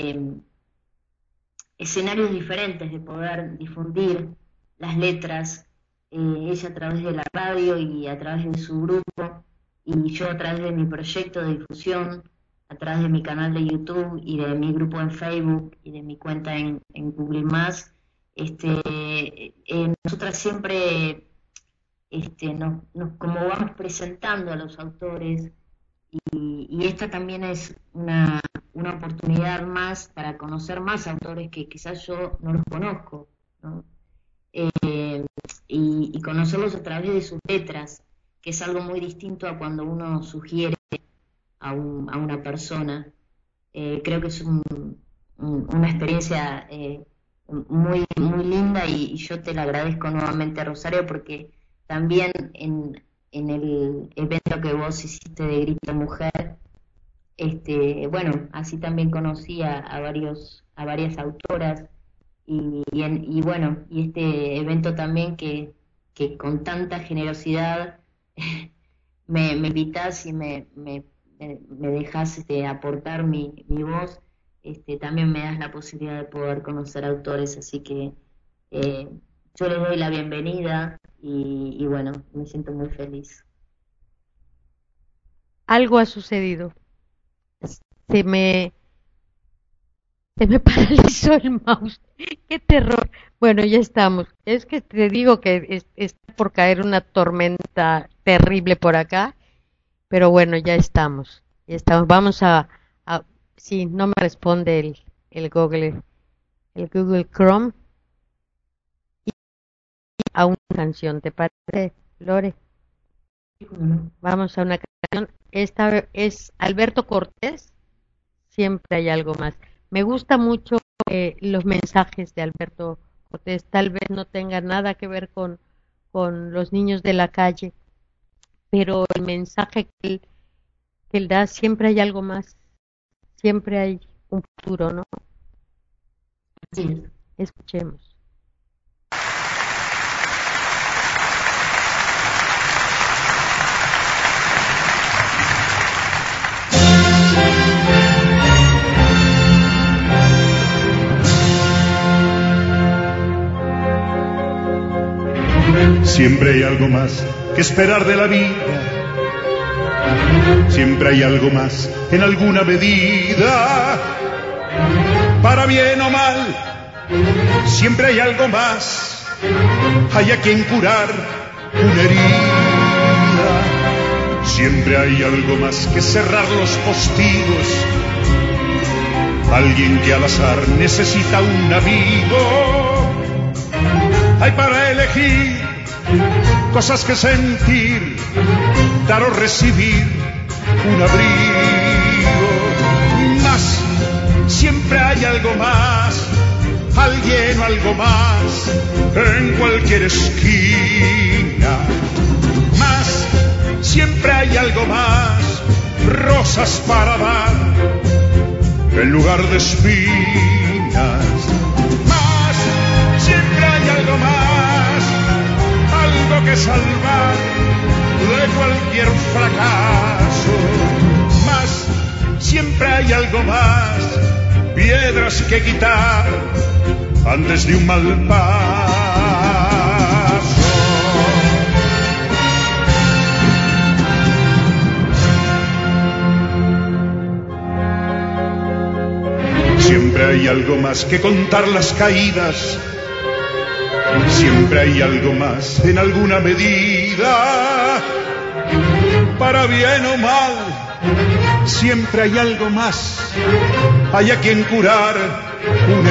escenarios diferentes de poder difundir las letras, eh, ella a través de la radio y a través de su grupo, y yo a través de mi proyecto de difusión, a través de mi canal de YouTube y de mi grupo en Facebook y de mi cuenta en, en Google Más, este, eh, nosotras siempre este, nos, nos, como vamos presentando a los autores, y, y esta también es una, una oportunidad más para conocer más autores que quizás yo no los conozco, ¿no? Eh, y, y conocerlos a través de sus letras, que es algo muy distinto a cuando uno sugiere a, un, a una persona. Eh, creo que es un, un, una experiencia eh, muy, muy linda, y, y yo te la agradezco nuevamente, Rosario, porque también en, en el evento que vos hiciste de Grito Mujer, este, bueno, así también conocí a, a varios, a varias autoras, y, y, en, y bueno, y este evento también que, que con tanta generosidad me, me invitás y me, me, me, me dejás este, aportar mi, mi voz, este, también me das la posibilidad de poder conocer autores, así que eh, yo les doy la bienvenida y, y bueno, me siento muy feliz. Algo ha sucedido. Se me, se me paralizó el mouse. ¡Qué terror! Bueno, ya estamos. Es que te digo que es, está por caer una tormenta terrible por acá, pero bueno, ya estamos. Ya estamos. Vamos a, a sí, no me responde el, el Google, el Google Chrome. Y a una canción, ¿te parece, Lore? Vamos a una canción. Esta es Alberto Cortés. Siempre hay algo más. Me gusta mucho eh, los mensajes de Alberto Cortés. Tal vez no tenga nada que ver con, con los niños de la calle, pero el mensaje que él, que él da, siempre hay algo más. Siempre hay un futuro, ¿no? Sí. Escuchemos. Siempre hay algo más que esperar de la vida. Siempre hay algo más en alguna medida. Para bien o mal, siempre hay algo más. Hay a quien curar una herida. Siempre hay algo más que cerrar los postigos. Alguien que al azar necesita un amigo. Hay para elegir cosas que sentir, dar o recibir un abrigo. Más, siempre hay algo más, alguien o algo más en cualquier esquina. Más, siempre hay algo más, rosas para dar en lugar de espinas. Más, siempre hay algo más, algo que salvar de cualquier fracaso. Más, siempre hay algo más, piedras que quitar antes de un mal paso. Siempre hay algo más que contar las caídas. Siempre hay algo más en alguna medida. Para bien o mal, siempre hay algo más. Hay a quien curar una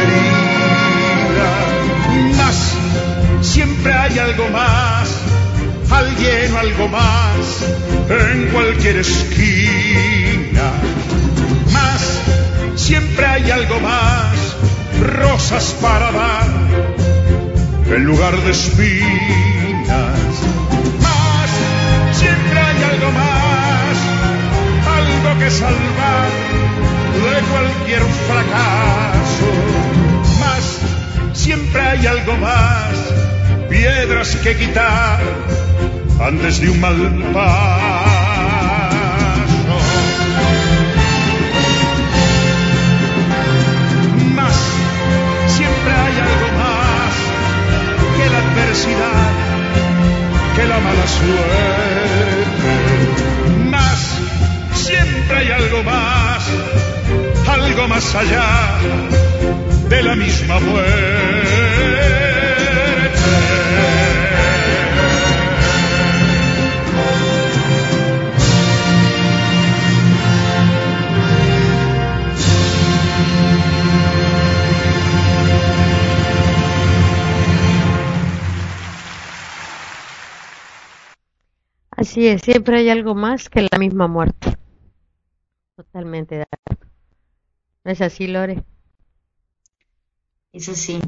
herida. Más, siempre hay algo más, alguien o algo más en cualquier esquina. Más, siempre hay algo más, rosas para dar en lugar de espinas. Más, siempre hay algo más, algo que salvar de cualquier fracaso. Más, siempre hay algo más, piedras que quitar antes de un mal paso. Más, siempre hay algo más que la adversidad, que la mala suerte. Más, siempre hay algo más, algo más allá de la misma muerte. Así es, siempre hay algo más que la misma muerte. Totalmente de acuerdo. ¿No es así, Lore? Es así.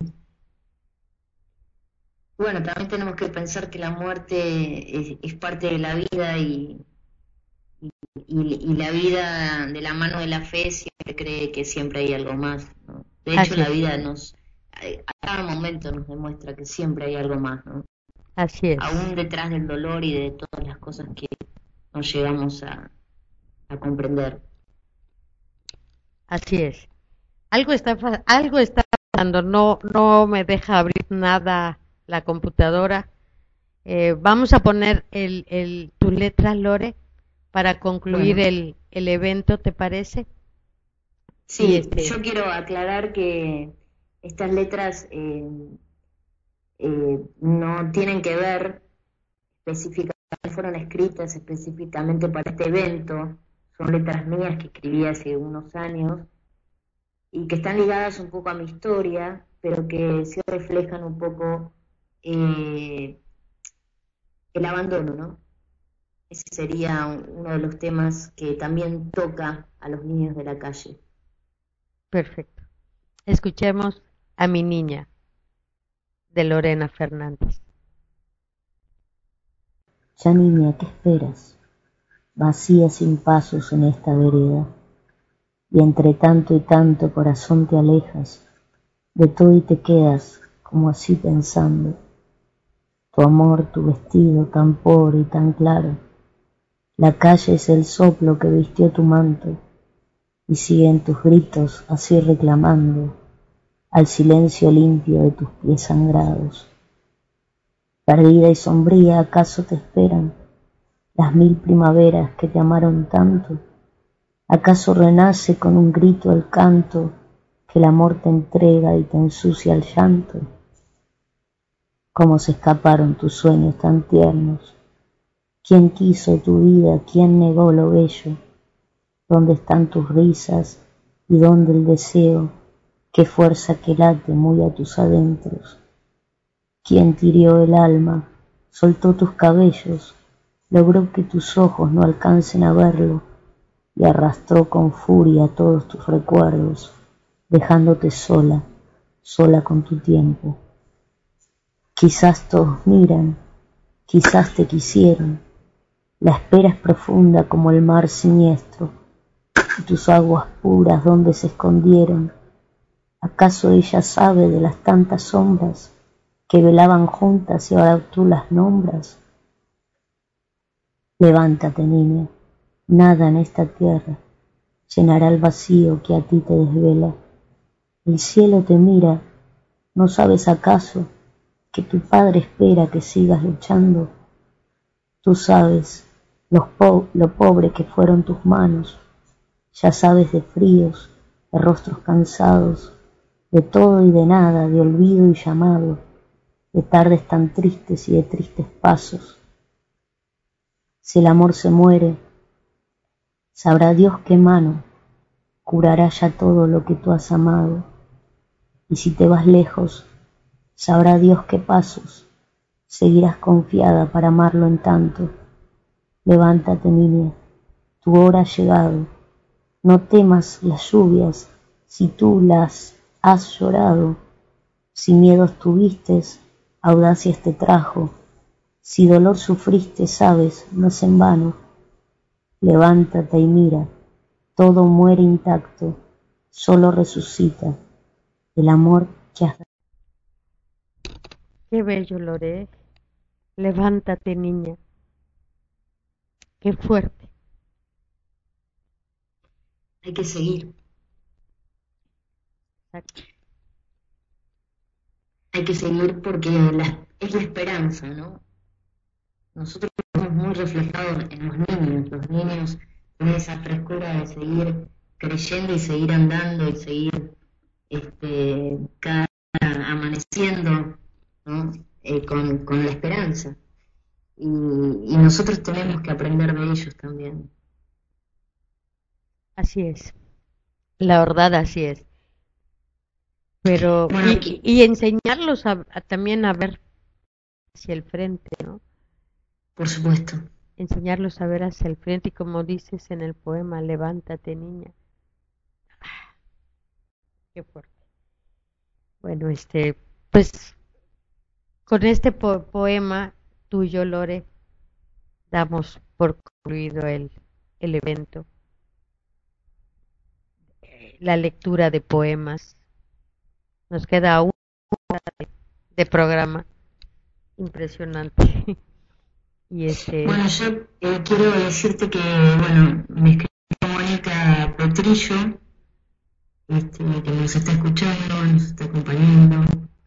Bueno, también tenemos que pensar que la muerte es, es parte de la vida y, y, y la vida de la mano de la fe siempre cree que siempre hay algo más, ¿no? De hecho, Así la es. vida nos, a cada momento nos demuestra que siempre hay algo más, ¿no? Así es. Aún detrás del dolor y de todas las cosas que, no llegamos a, a comprender. Así es. Algo está, fa- algo está pasando, no, no me deja abrir nada la computadora. Eh, vamos a poner el, el, tu letra, Lore, para concluir Bueno, el, el evento, ¿te parece? Y sí, este, yo quiero aclarar que estas letras eh, eh, no tienen que ver específicamente, fueron escritas específicamente para este evento, son letras mías que escribí hace unos años y que están ligadas un poco a mi historia, pero que sí reflejan un poco eh, el abandono, ¿no? Ese sería un- uno de los temas que también toca a los niños de la calle. perfecto. Escuchemos a mi niña, de Lorena Fernández. Ya niña, ¿qué esperas? Vacía sin pasos en esta vereda, y entre tanto y tanto corazón te alejas de todo y te quedas como así pensando. Tu amor, tu vestido tan pobre y tan claro, la calle es el soplo que vistió tu manto, y siguen tus gritos así reclamando al silencio limpio de tus pies sangrados. Perdida y sombría, ¿acaso te esperan las mil primaveras que te amaron tanto? ¿Acaso renace con un grito el canto que el amor te entrega y te ensucia el llanto? ¿Cómo se escaparon tus sueños tan tiernos? ¿Quién quiso tu vida? ¿Quién negó lo bello? ¿Dónde están tus risas y dónde el deseo? ¿Qué fuerza que late muy a tus adentros? ¿Quién tirió el alma? ¿Soltó tus cabellos? ¿Logró que tus ojos no alcancen a verlo? Y arrastró con furia todos tus recuerdos, dejándote sola, sola con tu tiempo. Quizás todos miran, quizás te quisieron, la espera es profunda como el mar siniestro, y tus aguas puras donde se escondieron. ¿Acaso ella sabe de las tantas sombras que velaban juntas y ahora tú las nombras? Levántate, niña, nada en esta tierra llenará el vacío que a ti te desvela. El cielo te mira, ¿no sabes acaso que tu padre espera que sigas luchando? Tú sabes los po- lo pobre que fueron tus manos, ya sabes de fríos, de rostros cansados, de todo y de nada, de olvido y llamado, de tardes tan tristes y de tristes pasos. Si el amor se muere, sabrá Dios qué mano curará ya todo lo que tú has amado. Y si te vas lejos, sabrá Dios qué pasos seguirás confiada para amarlo en tanto. Levántate, niña, tu hora ha llegado. No temas las lluvias si tú las has llorado. Si miedos tuviste, audacias te trajo. Si dolor sufriste, sabes, no es en vano. Levántate y mira, todo muere intacto, solo resucita el amor que has dado. Qué bello, Lore. Levántate, niña. Qué fuerte. Hay que seguir, Exacto. hay que seguir porque la- es la esperanza, ¿no? Nosotros estamos muy reflejados en los niños, los niños tienen esa frescura de seguir creyendo y seguir andando y seguir este, cada amaneciendo, ¿no? Eh, con, con la esperanza. Y, y nosotros tenemos que aprender de ellos también. Así es. La verdad, así es. Pero, Bueno, y, y enseñarlos a, a también a ver hacia el frente, ¿no? por supuesto. Enseñarlos a ver hacia el frente y como dices en el poema, levántate, niña. Qué fuerte. Bueno, este, pues con este po- poema tuyo, Lore, damos por concluido el, el evento, la lectura de poemas. Nos queda una de programa impresionante. y este Bueno, yo eh, quiero decirte que, bueno, me escribió Mónica Petrillo, este, que nos está escuchando, nos está acompañando.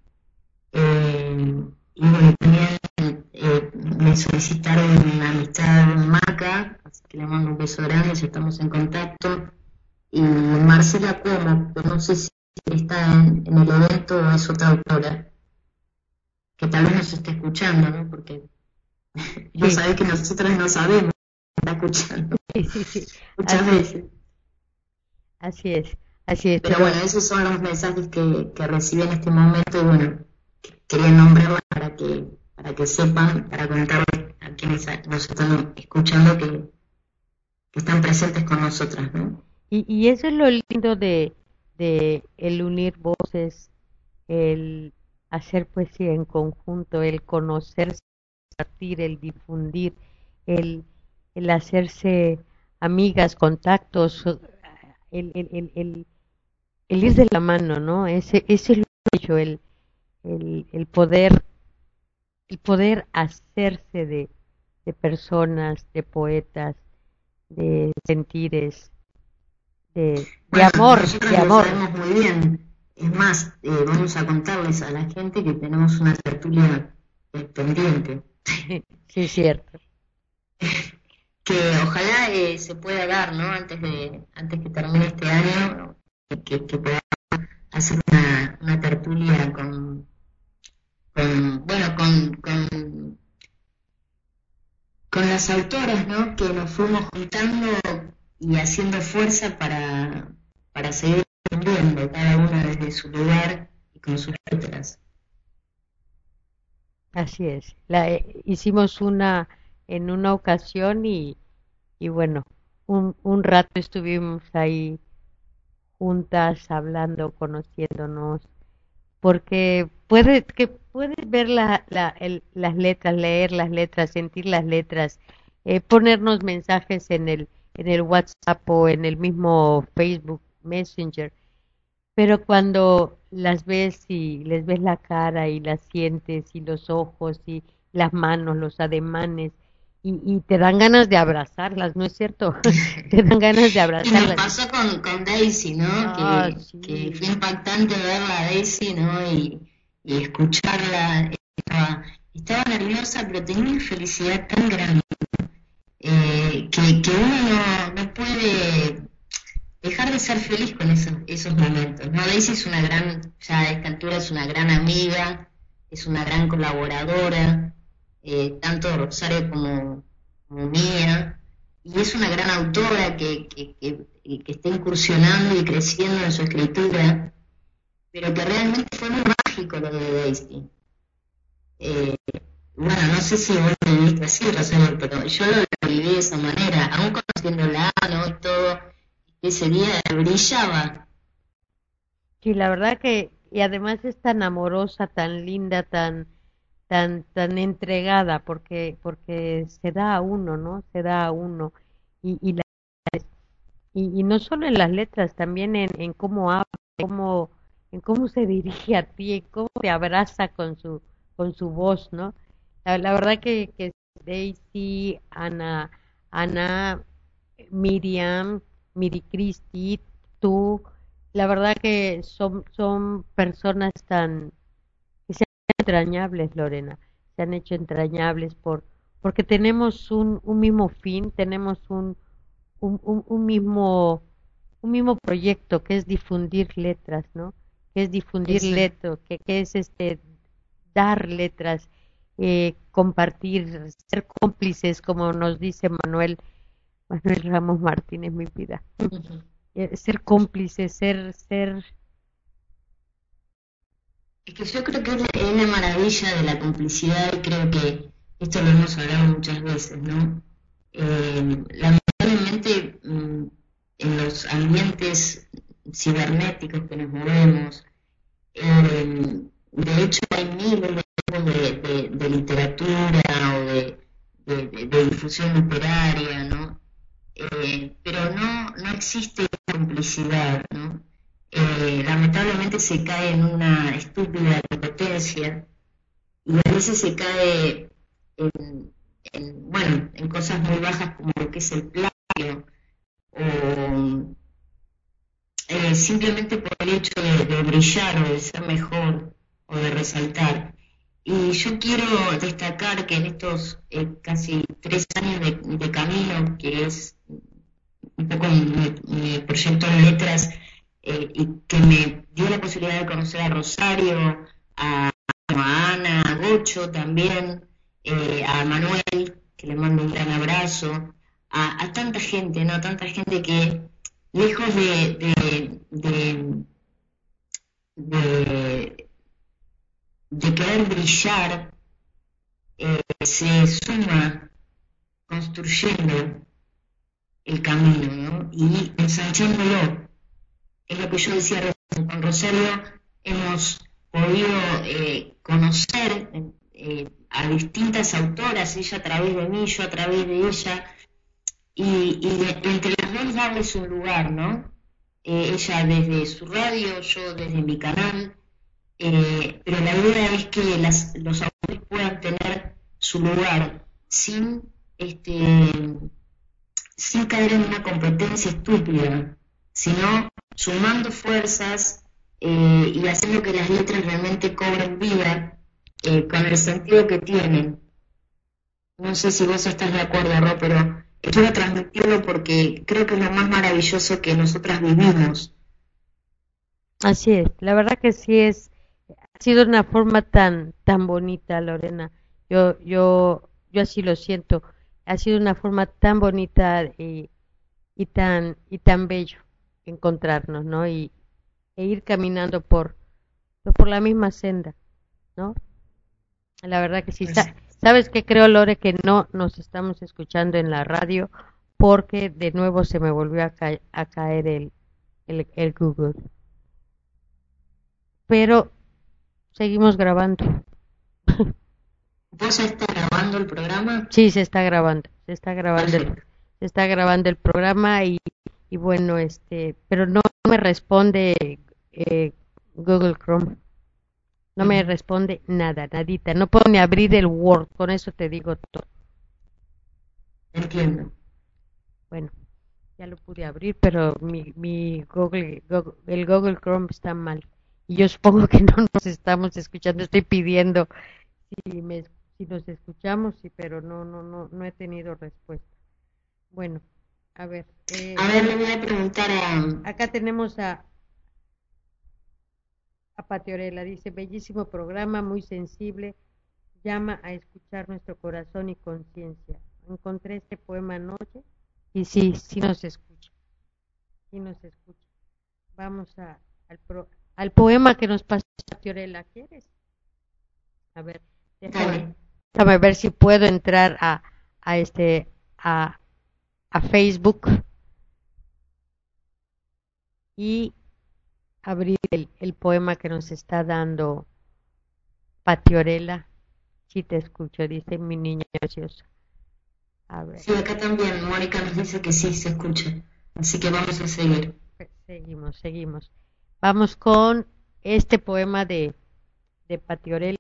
Eh, y bueno, también eh, me solicitaron una amistad en Maca, así que le mando un beso grande, ya estamos en contacto. Y Marcela Como, que no sé si está en, en el evento o es otra autora, que tal vez nos esté escuchando, ¿no? Porque yo sí. sabés que nosotros no sabemos, está escuchando Sí, sí, sí. muchas Así, veces. así es, así es. Pero Pero bueno, esos son los mensajes que, que recibí en este momento y bueno, quería nombrarlos para que, para que sepan, para contarles a quienes nos están escuchando que, que están presentes con nosotras, ¿no? Y, y eso es lo lindo de, de el unir voces, el hacer poesía en conjunto, el conocerse, compartir, el difundir, el, el hacerse amigas, contactos, el, el, el, el, el ir de la mano, ¿no? Ese, ese es lo bello, el, el, el poder, el poder hacerse de, de personas, de poetas, de sentires, de, de Bueno, amor, nosotros de lo amor. sabemos muy bien. Es más, eh, vamos a contarles a la gente que tenemos una tertulia eh, pendiente, Sí, es cierto. que ojalá eh, se pueda dar, ¿no? Antes de antes que termine este año, que, que podamos hacer una, una tertulia con, con bueno, con, con, con las autoras, ¿no? Que nos fuimos juntando y haciendo fuerza para, para seguir aprendiendo, cada una desde su lugar y con sus letras. Así es. La, eh, hicimos una en una ocasión y, y bueno, un, un rato estuvimos ahí juntas, hablando, conociéndonos, porque puedes, que puedes ver la, la, el- las letras, leer las letras, sentir las letras, eh, ponernos mensajes en el, en el WhatsApp o en el mismo Facebook Messenger, pero cuando las ves y les ves la cara y las sientes y los ojos y las manos, los ademanes, y, y te dan ganas de abrazarlas, ¿no es cierto? Te dan ganas de Y nos abrazarlas. pasó con, con Daisy, ¿no? Ah, Que, sí. que fue impactante verla a Daisy, ¿no? Y, y escucharla. Estaba, estaba nerviosa, pero tenía una felicidad tan grande eh, que, que uno no, no puede dejar de ser feliz con esos, esos momentos, ¿no? Daisy es una gran, ya a esta altura es una gran amiga, es una gran colaboradora, eh, tanto de Rosario como, como mía, y es una gran autora que, que, que, que está incursionando y creciendo en su escritura, pero que realmente fue muy mágico lo de Daisy. Eh, bueno, no sé si vos lo viviste así, Rosario, pero yo lo, lo viví de esa manera, aún conociéndola, ¿no? Y todo, ese día brillaba. Sí, la verdad que, y además es tan amorosa, tan linda, tan, tan, tan entregada, porque, porque se da a uno, ¿no? Se da a uno. Y, y, la- y, y no solo en las letras, también en, en cómo habla, cómo, en cómo se dirige a ti, en cómo te abraza con su, con su voz, ¿no? La, la verdad que, que Daisy, Ana, Ana, Miriam, Miri Cristi, tú, la verdad que son, son personas tan que se han hecho entrañables, Lorena, se han hecho entrañables por, porque tenemos un, un mismo fin, tenemos un, un, un, un mismo, un mismo proyecto que es difundir letras, ¿no? Que es difundir Exacto. letras, que, que es este dar letras, eh, compartir, ser cómplices, como nos dice Manuel, Manuel Ramos Martínez, mi vida. Ujú. Eh, ser cómplice, ser, ser, Es que yo creo que es la, es la maravilla de la complicidad y creo que esto lo hemos hablado muchas veces, ¿no? Eh, lamentablemente mm, en los ambientes cibernéticos que nos movemos, eh, de hecho hay miles de tipos de, de- de literatura o de, de- de- de difusión literaria, ¿no? Eh, pero no, no existe complicidad, ¿no? Eh, lamentablemente se cae en una estúpida competencia y a veces se cae en, en, bueno, en cosas muy bajas como lo que es el plagio, o eh, simplemente por el hecho de, de brillar o de ser mejor o de resaltar. Y yo quiero destacar que en estos eh, casi tres años de, de camino, que es un poco mi, mi proyecto de letras, eh, y que me dio la posibilidad de conocer a Rosario, a, a Ana, a Gocho también, eh, a Manuel, que le mando un gran abrazo, a, a tanta gente, ¿no? Tanta gente que lejos de, de, de, de, de querer brillar, eh, se suma construyendo el camino, ¿no? Y ensanchándolo. Es lo que yo decía recién, con Rosario hemos podido eh, conocer eh, a distintas autoras, ella a través de mí, yo a través de ella, y, y de, entre las dos darles un lugar, ¿no? Eh, ella desde su radio, yo desde mi canal, eh, pero la idea es que las, los autores puedan tener su lugar sin este sin caer en una competencia estúpida, sino sumando fuerzas eh, y haciendo que las letras realmente cobren vida eh, con el sentido que tienen. No sé si vos estás de acuerdo, Ro, pero quiero transmitirlo porque creo que es lo más maravilloso que nosotras vivimos. Así es, la verdad que sí es, ha sido una forma tan tan bonita, Lorena. Yo yo yo así lo siento. Ha sido una forma tan bonita y, y tan y tan bello encontrarnos, ¿no? Y e ir caminando por por la misma senda, ¿no? La verdad que sí. Sa- ¿Sabes qué creo, Lore? Que no nos estamos escuchando en la radio porque de nuevo se me volvió a, ca- a caer el, el, el Google. Pero seguimos grabando. ¿Vos estás grabando el programa? Sí, se está grabando, se está grabando el, Perfecto. se está grabando el programa y, y bueno, este, pero no me responde eh, Google Chrome, no me Ujú. responde nada, nadita, no puedo ni abrir el Word, con eso te digo todo. Entiendo. Bueno, ya lo pude abrir, pero mi, mi Google, Google- el Google Chrome está mal y yo supongo que no nos estamos escuchando, estoy pidiendo si me, si nos escuchamos, sí, pero no, no, no, no he tenido respuesta. Bueno, a ver, eh, A ver, le voy a preguntar a... acá tenemos a, a Patiorela, dice, bellísimo programa, muy sensible, llama a escuchar nuestro corazón y conciencia. Encontré este poema anoche y sí, sí nos escucha, sí nos escucha. Vamos a, al, pro, al poema que nos pasó Patiorela, ¿quieres? A ver, déjame, Dale. déjame ver si puedo entrar a, a este, a, a Facebook y abrir el, el poema que nos está dando Patiorela. Sí te escucho, dice mi niña preciosa. A ver, Sí, acá también Mónica nos dice que sí se escucha. Así que vamos a seguir. seguimos, seguimos. Vamos con este poema de, de Patiorela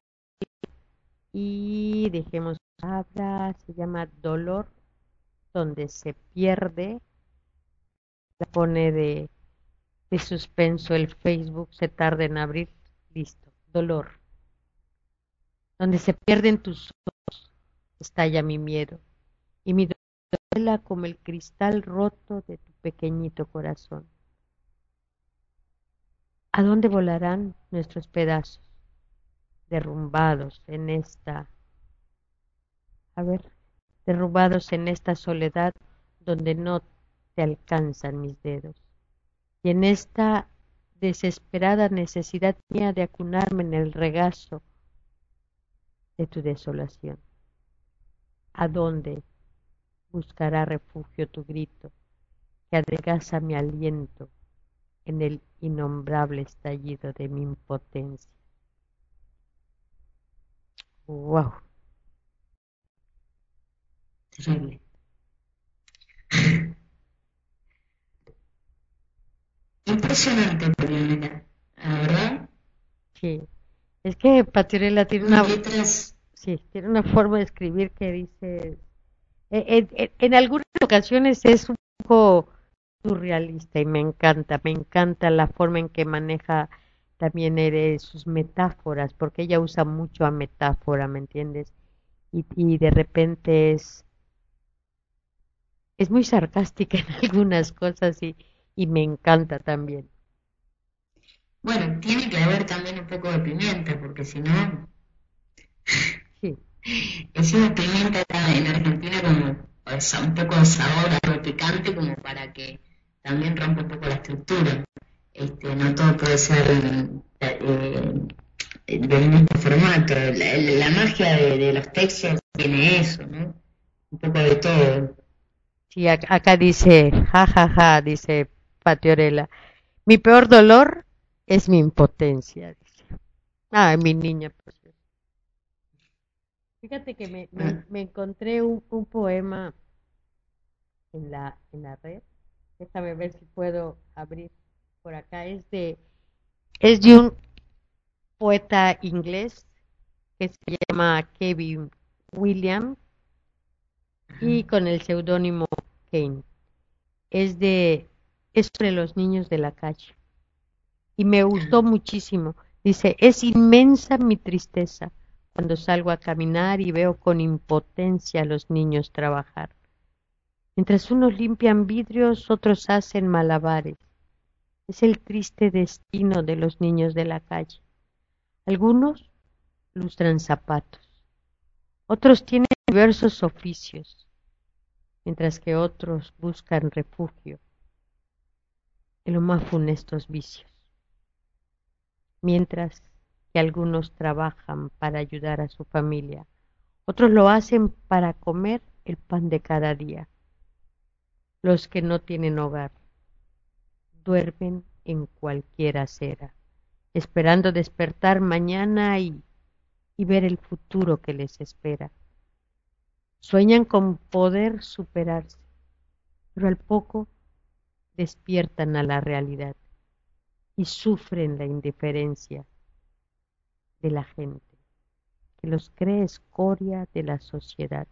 y dejemos hablar, se llama Dolor, donde se pierde, la pone de, de suspenso el Facebook, se tarda en abrir, listo, Dolor. Donde se pierden tus ojos, estalla mi miedo, y mi dolor vuela como el cristal roto de tu pequeñito corazón. ¿A dónde volarán nuestros pedazos, derrumbados en esta, a ver, derrumbados en esta soledad donde no te alcanzan mis dedos? Y en esta desesperada necesidad mía de acunarme en el regazo de tu desolación. ¿A dónde buscará refugio tu grito, que adelgaza mi aliento en el innombrable estallido de mi impotencia? ¡Wow! Terrible. Impresionante, Mariana, la verdad. Sí. Es que Patiorela tiene una, Unas letras sí, tiene una forma de escribir que dice, en, en, en algunas ocasiones es un poco surrealista y me encanta, me encanta la forma en que maneja también eh, sus metáforas, porque ella usa mucho a metáfora, ¿me entiendes? Y, y de repente es, es muy sarcástica en algunas cosas y, y me encanta también. Bueno, tiene que haber también un poco de pimienta, porque si no, Sí, decimos pimienta acá en Argentina como o sea, un poco de sabor, algo picante, como para que también rompa un poco la estructura. Este, no todo puede ser eh, del mismo formato. La, la magia de, de los textos tiene eso, ¿no? Un poco de todo. sí, ac- acá dice, ja, ja, ja, dice Patiorela, mi peor dolor es mi impotencia, dice. Ay, mi niña, pues. Fíjate que me, me, Ah, me encontré un, un poema en la, en la red. Déjame ver si puedo abrir por acá. Es de, es de un poeta inglés que se llama Kevin Williams y con el seudónimo Kane. Es de, es sobre los niños de la calle. Y me gustó muchísimo. Dice, es inmensa mi tristeza cuando salgo a caminar y veo con impotencia a los niños trabajar. Mientras unos limpian vidrios, otros hacen malabares. Es el triste destino de los niños de la calle. Algunos lustran zapatos, otros tienen diversos oficios, mientras que otros buscan refugio en los más funestos vicios. Mientras que algunos trabajan para ayudar a su familia, otros lo hacen para comer el pan de cada día. Los que no tienen hogar duermen en cualquier acera, esperando despertar mañana y, y ver el futuro que les espera. Sueñan con poder superarse, pero al poco despiertan a la realidad y sufren la indiferencia de la gente, que los cree escoria de la sociedad.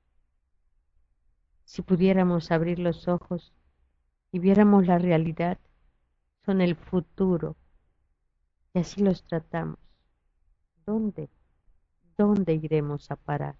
Si pudiéramos abrir los ojos y viéramos la realidad, son el futuro, y así los tratamos. ¿Dónde? ¿Dónde iremos a parar?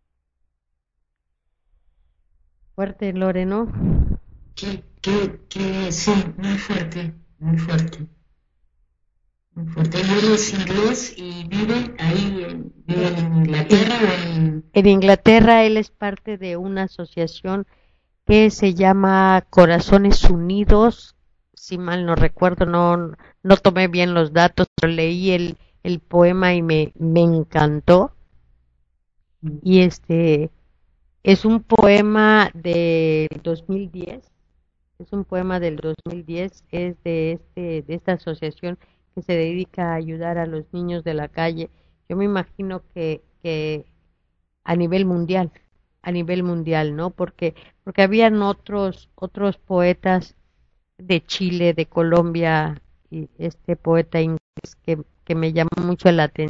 Fuerte, Lore, ¿no? qué, qué, qué, sí, muy fuerte, muy fuerte. Muy fuerte. Él es inglés y vive ahí, en- vive en En, Inglaterra o en... en Inglaterra él es parte de una asociación que se llama Corazones Unidos, si mal no recuerdo, no, no tomé bien los datos, pero leí el, el poema y me, me encantó. Y este es un poema del dos mil diez, es un poema del dos mil diez, es de este de esta asociación que se dedica a ayudar a los niños de la calle. Yo me imagino que que a nivel mundial, a nivel mundial, ¿no? Porque porque habían otros otros poetas de Chile, de Colombia y este poeta inglés que que me llamó mucho la atención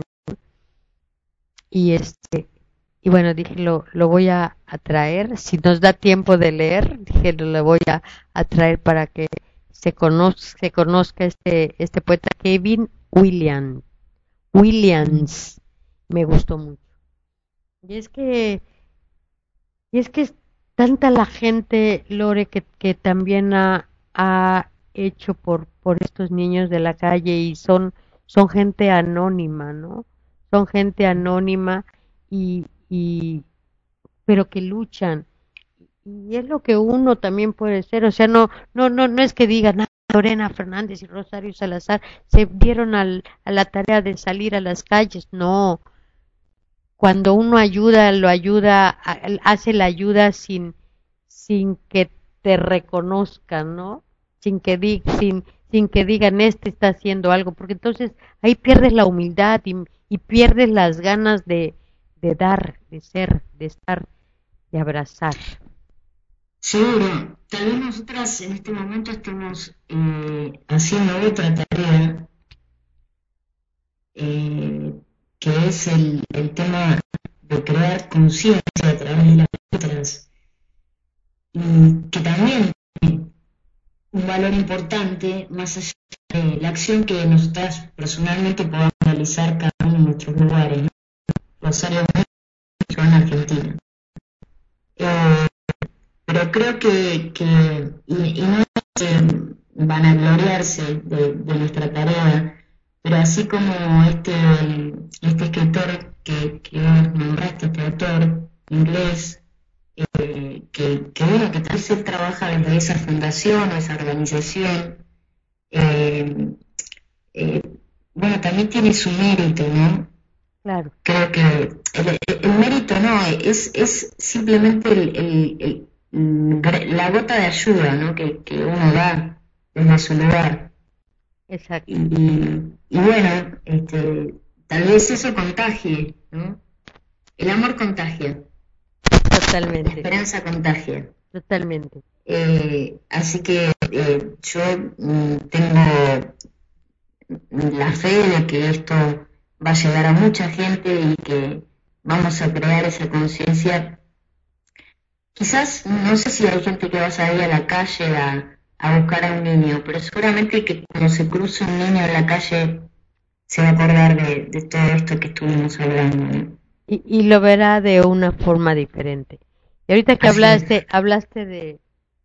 y este y bueno, dije, lo, lo voy a, a traer, si nos da tiempo de leer, dije, lo, lo voy a, a traer para que se conozca, se conozca este, este poeta Kevin Williams. Williams, me gustó mucho. Y es que, y es que es tanta la gente, Lore, que, que también ha, ha hecho por, por estos niños de la calle y son, son gente anónima, ¿no? Son gente anónima y, y pero que luchan y es lo que uno también puede ser, o sea, no no no no es que digan "Ah, Lorena Fernández y Rosario Salazar se dieron al, a la tarea de salir a las calles", no, cuando uno ayuda, lo ayuda, hace la ayuda sin sin que te reconozcan, ¿no? Sin que di, sin sin que digan este está haciendo algo, porque entonces ahí pierdes la humildad y, y pierdes las ganas de de dar, de ser, de estar, de abrazar. Seguro, tal vez nosotras en este momento estemos eh, haciendo otra tarea, eh, que es el, el tema de crear conciencia a través de las letras, y que también tiene un valor importante más allá de la acción que nosotras personalmente podamos realizar cada uno en nuestros lugares, ¿no? Rosario, yo en Argentina. Eh, pero creo que, que y, y no es que vanagloriarse de, de nuestra tarea, pero así como este, este escritor que, que vos nombraste, este autor inglés, eh, que, que bueno, que tal vez él trabaja desde esa fundación o esa organización, eh, eh, bueno, también tiene su mérito, ¿no? Claro. Creo que el, el, el mérito no, es, es simplemente el, el, el, la gota de ayuda, ¿no? que, que uno da desde su lugar. Exacto. Y, y, y bueno, este, tal vez eso contagie, ¿no? El amor contagia. Totalmente. La esperanza contagia. Totalmente. Eh, así que eh, yo mm, tengo la fe de que esto va a llegar a mucha gente y que vamos a crear esa conciencia. Quizás, no sé si hay gente que va a salir a la calle a, a buscar a un niño, pero seguramente que cuando se cruce un niño en la calle se va a acordar de, de todo esto que estuvimos hablando, ¿no? Y, y lo verá de una forma diferente. Y ahorita que Así hablaste, es. hablaste de,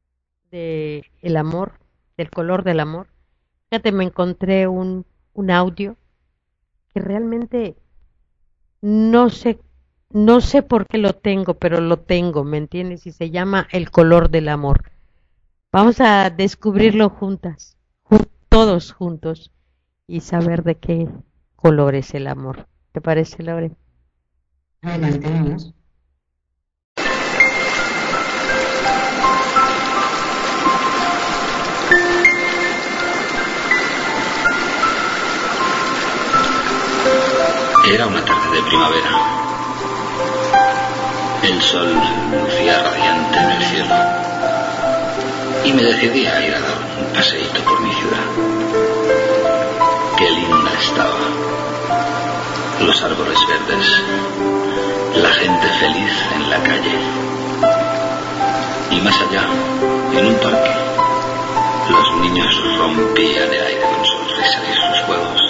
de el amor, del color del amor. Fíjate, me encontré un, un audio que realmente no sé, no sé por qué lo tengo, pero lo tengo, ¿me entiendes? Y se llama El color del amor. Vamos a descubrirlo juntas, jun- todos juntos, y saber de qué color es el amor. ¿Te parece, Lore? Adelante, vamos. Era una tarde de primavera. El sol lucía radiante en el cielo y me decidí a ir a dar un paseíto por mi ciudad. Qué linda estaba. Los árboles verdes, la gente feliz en la calle. Y más allá, en un parque, los niños rompían el aire con sonrisas y sus juegos.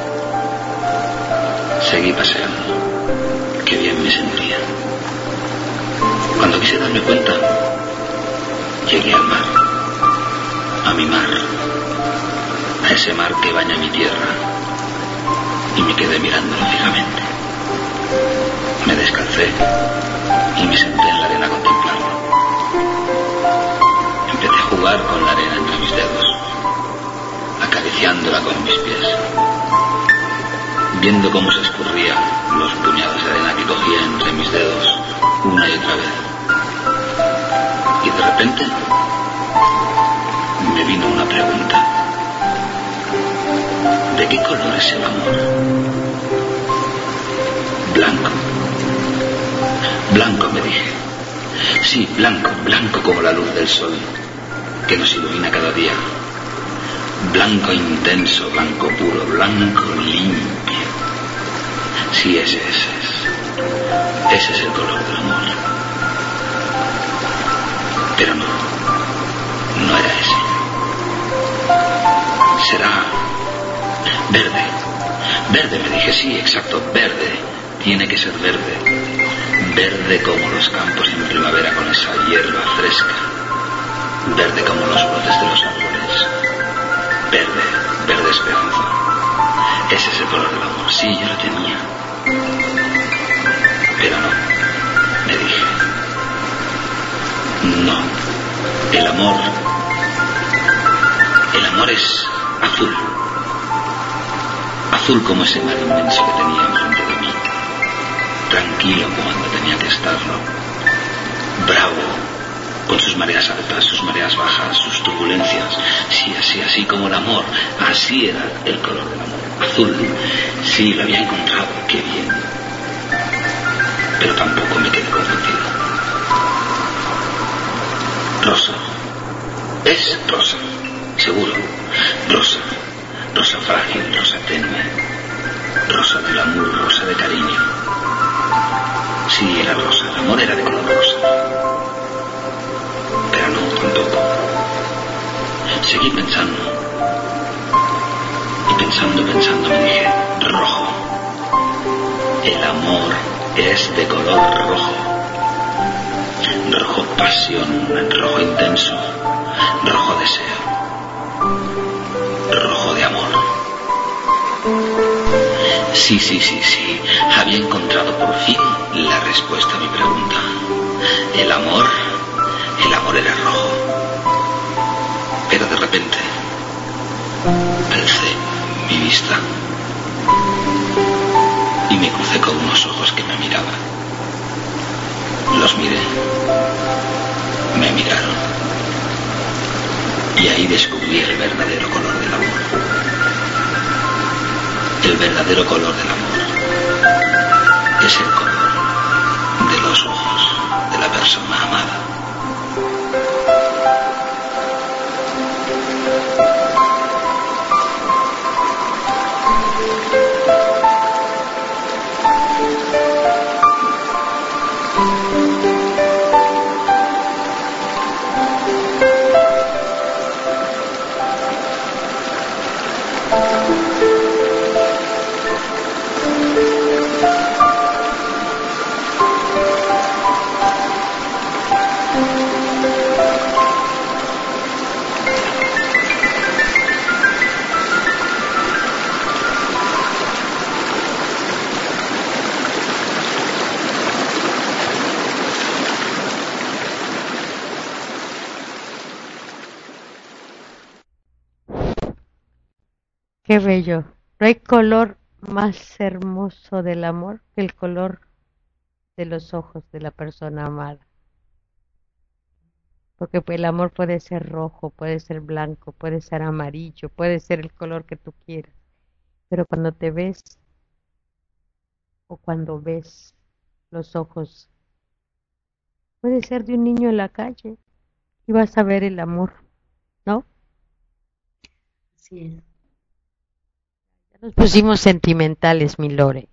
Seguí paseando. Qué bien me sentía. Cuando quise darme cuenta, llegué al mar. A mi mar. A ese mar que baña mi tierra. Y me quedé mirándolo fijamente. Me descalcé y me senté en la arena a contemplarlo. Empecé a jugar con la arena entre mis dedos, acariciándola con mis pies, viendo cómo se escurría los puñados de arena que cogía entre mis dedos una y otra vez. Y de repente me vino una pregunta. ¿De qué color es el amor? Blanco. Blanco, me dije. Sí, blanco, blanco como la luz del sol que nos ilumina cada día. Blanco intenso, blanco puro, blanco limpio. Sí, ese, ese es. Ese es el color del amor. Pero no, no era ese. Será verde. Verde, me dije, sí, exacto, verde. Tiene que ser verde. Verde como los campos en primavera con esa hierba fresca. Verde como los brotes de los árboles. Verde, verde esperanza. Ese es el color del amor. Sí, yo lo tenía. Pero no, me dije. No, el amor, el amor es azul. Azul como ese mar inmenso que tenía enfrente de mí. Tranquilo cuando tenía que estarlo. Bravo, con sus mareas altas, sus mareas bajas, sus turbulencias. Sí, así, así como el amor. Así era el color del amor. Azul. Sí, lo había encontrado. Qué bien. Pero tampoco me quedé confundido. Rosa. Es rosa. Seguro. Rosa. Rosa frágil, rosa tenue. Rosa del amor, rosa de cariño. Sí, era rosa, el amor era de color rosa. Pero no, tampoco. Seguí pensando. Y pensando, pensando, me dije, rojo. El amor es de color rojo. Rojo pasión, rojo intenso, rojo deseo, rojo de amor. Sí, sí, sí, sí, había encontrado por fin la respuesta a mi pregunta. El amor, el amor era rojo. Pero de repente, alcé mi vista y me crucé con unos ojos que me miraban. Los miré, me miraron, y ahí descubrí el verdadero color del amor. El verdadero color del amor es el color de los ojos de la persona amada. Qué bello. No hay color más hermoso del amor que el color de los ojos de la persona amada. Porque pues, el amor puede ser rojo, puede ser blanco, puede ser amarillo, puede ser el color que tú quieras. Pero cuando te ves o cuando ves los ojos, puede ser de un niño en la calle y vas a ver el amor, ¿no? Así es. Nos pusimos sentimentales, mi Lore.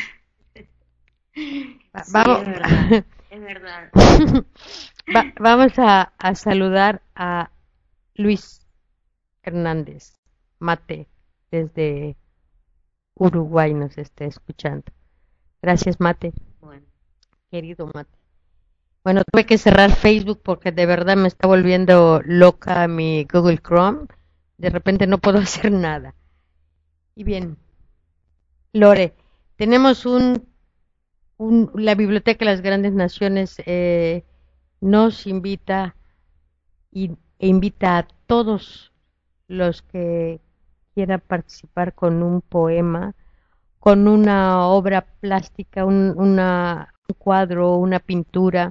Va- Sí, vamos, es verdad. Es verdad. Va- vamos a, a saludar a Luis Hernández Mate desde Uruguay nos está escuchando. Gracias, Mate, Bueno, querido Mate. Bueno, tuve que cerrar Facebook porque de verdad me está volviendo loca mi Google Chrome. De repente no puedo hacer nada. Y bien, Lore, tenemos un, un la Biblioteca de las Grandes Naciones eh, nos invita y, e invita a todos los que quieran participar con un poema, con una obra plástica, un, una, un cuadro, una pintura,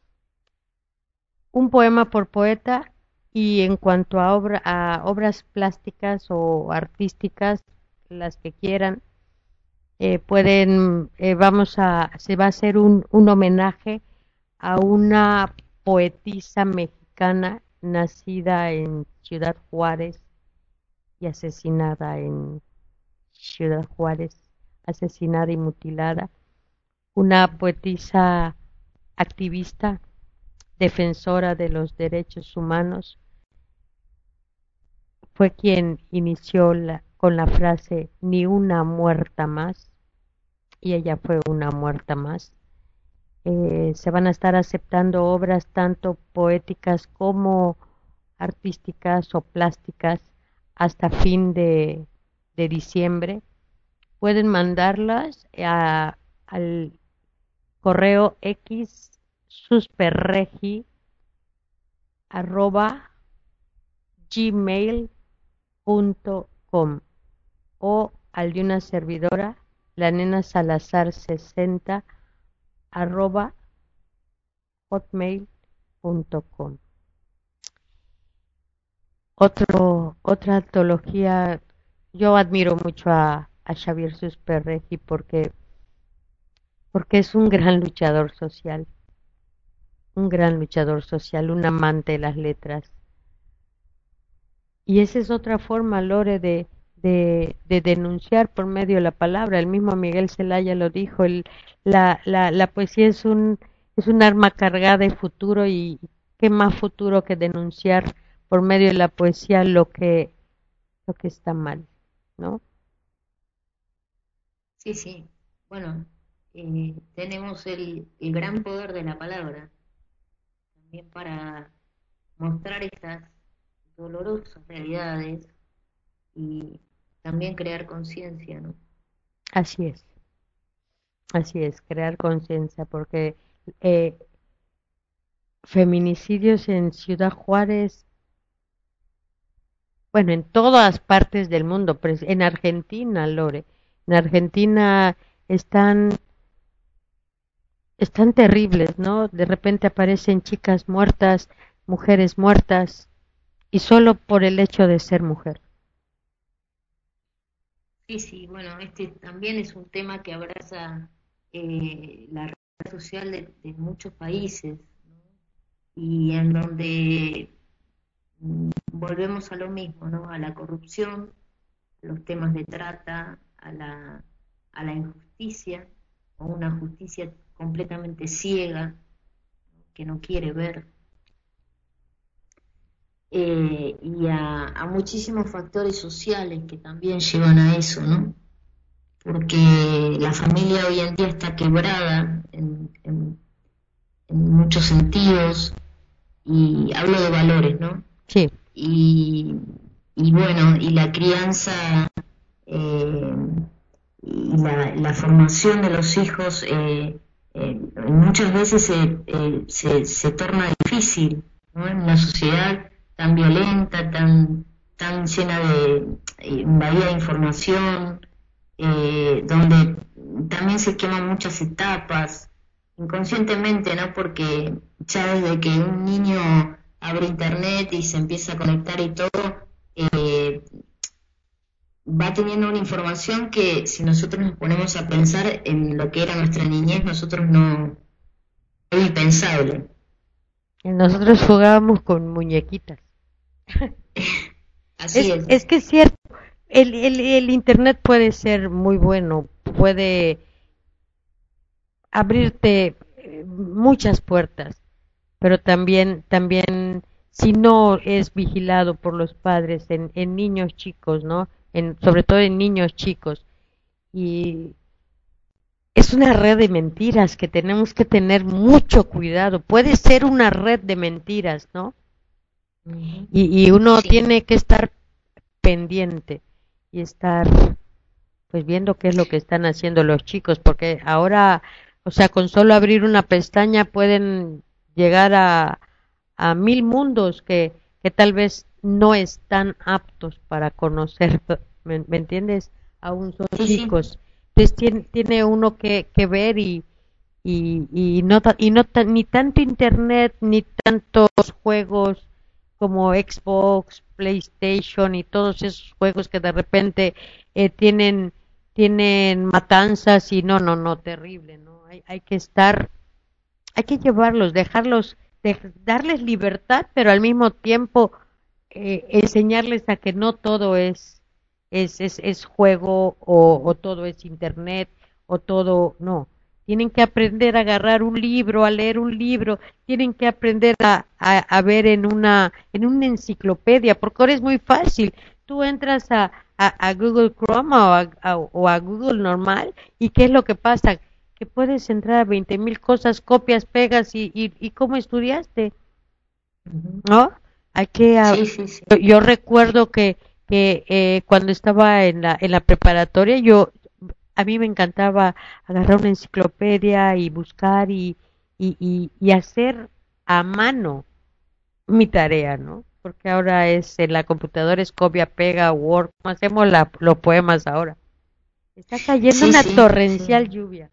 un poema por poeta y en cuanto a, obra, a obras plásticas o artísticas, las que quieran, eh, pueden, eh, vamos a, se va a hacer un, un homenaje a una poetisa mexicana nacida en Ciudad Juárez y asesinada en Ciudad Juárez, asesinada y mutilada, una poetisa activista, defensora de los derechos humanos, fue quien inició la, con la frase ni una muerta más, y ella fue una muerta más. Eh, se van a estar aceptando obras tanto poéticas como artísticas o plásticas hasta fin de, de diciembre. Pueden mandarlas a, al correo x susperregi arroba gmail punto com o al de una servidora, la nena salazar sesenta arroba hotmail punto com. Otro, otra antología, yo admiro mucho a, a Xavier Susperregi porque, porque es un gran luchador social, un gran luchador social, un amante de las letras. Y esa es otra forma, Lore, de, de, de denunciar por medio de la palabra. El mismo Miguel Zelaya lo dijo, el, la, la, la poesía es un, es un arma cargada de futuro, y qué más futuro que denunciar por medio de la poesía lo que, lo que está mal, ¿no? Sí, sí. Bueno, eh, tenemos el, el gran poder de la palabra también para mostrar estas dolorosas realidades y también crear conciencia, ¿no? Así es, así es, crear conciencia, porque eh, feminicidios en Ciudad Juárez, bueno, en todas partes del mundo, pero en Argentina, Lore, en Argentina están, están terribles, ¿no? De repente aparecen chicas muertas, mujeres muertas, y solo por el hecho de ser mujer. Sí, sí, bueno, este también es un tema que abraza eh, la realidad social de, de muchos países, ¿no? Y en donde mm, volvemos a lo mismo, ¿no? A la corrupción, los temas de trata, a la, a la injusticia, o una justicia completamente ciega, ¿no? Que no quiere ver, eh, y a, a muchísimos factores sociales que también llevan a eso, ¿no? Porque la familia hoy en día está quebrada en, en, en muchos sentidos, y hablo de valores, ¿no? Sí. Y, y bueno, y la crianza eh, y la, la formación de los hijos eh, eh, muchas veces se, eh, se, se torna difícil, ¿no? En una sociedad tan violenta, tan, tan llena de invadida de información, eh, donde también se queman muchas etapas inconscientemente, ¿no? Porque ya desde que un niño abre internet y se empieza a conectar y todo, eh, va teniendo una información que, si nosotros nos ponemos a pensar en lo que era nuestra niñez, nosotros no, es impensable. Nosotros jugábamos con muñequitas. Así es, es. es que es cierto, el, el, el internet puede ser muy bueno, puede abrirte muchas puertas, pero también, también si no es vigilado por los padres en, en niños chicos, ¿no? En, sobre todo en niños chicos, y es una red de mentiras que tenemos que tener mucho cuidado. Puede ser una red de mentiras, ¿no? Uh-huh. Y, y uno sí. tiene que estar pendiente y estar pues viendo qué es lo que están haciendo los chicos, porque ahora, o sea, con solo abrir una pestaña pueden llegar a, a mil mundos que, que tal vez no están aptos para conocer, ¿me, me entiendes? Aún son sí, chicos. Sí. Entonces tiene, tiene uno que, que ver y, y, y no, y no ni tanto internet, ni tantos juegos como Xbox, PlayStation y todos esos juegos que de repente eh, tienen tienen matanzas y no, no, no, terrible, ¿no? Hay, hay que estar, hay que llevarlos, dejarlos, de, darles libertad, pero al mismo tiempo eh, enseñarles a que no todo es es, es, es juego o, o todo es internet o todo, no. Tienen que aprender a agarrar un libro, a leer un libro, tienen que aprender a, a, a ver en una en una enciclopedia, porque ahora es muy fácil. Tú entras a, a, a Google Chrome o a, a, o a Google normal, y ¿qué es lo que pasa? Que puedes entrar a veinte mil cosas, copias, pegas, y, y, y ¿cómo estudiaste? ¿No? Hay que... A, sí, sí, sí. Yo, yo recuerdo que, que eh, cuando estaba en la, en la preparatoria, yo... a mí me encantaba agarrar una enciclopedia y buscar y, y, y, y hacer a mano mi tarea, ¿no? Porque ahora es en la computadora, es copia, pega, Word, como hacemos la, los poemas ahora. Está cayendo sí, una sí, torrencial sí. lluvia.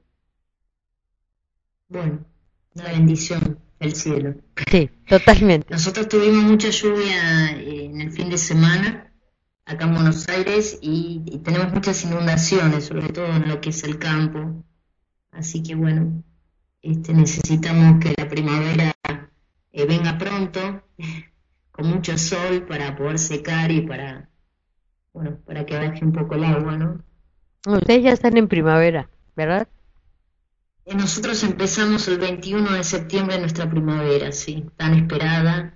Bueno, una bendición del cielo. Sí, totalmente. Nosotros tuvimos mucha lluvia en el fin de semana acá en Buenos Aires y, y tenemos muchas inundaciones, sobre todo en lo que es el campo. Así que bueno, este, necesitamos que la primavera eh, venga pronto, con mucho sol para poder secar y para, bueno, para que baje un poco el agua, ¿no? Ustedes ya están en primavera, ¿verdad? Eh, Nosotros empezamos el veintiuno de septiembre nuestra primavera, sí, tan esperada.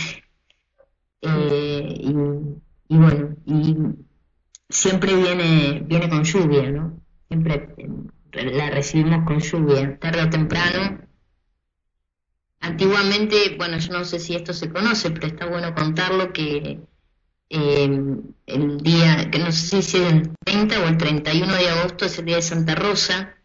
Eh, y, y bueno, y siempre viene, viene con lluvia, ¿no? Siempre eh, la recibimos con lluvia, tarde o temprano. Antiguamente, bueno, yo no sé si esto se conoce, pero está bueno contarlo que eh, el día, que no sé si es el treinta o el treinta y uno de agosto es el día de Santa Rosa,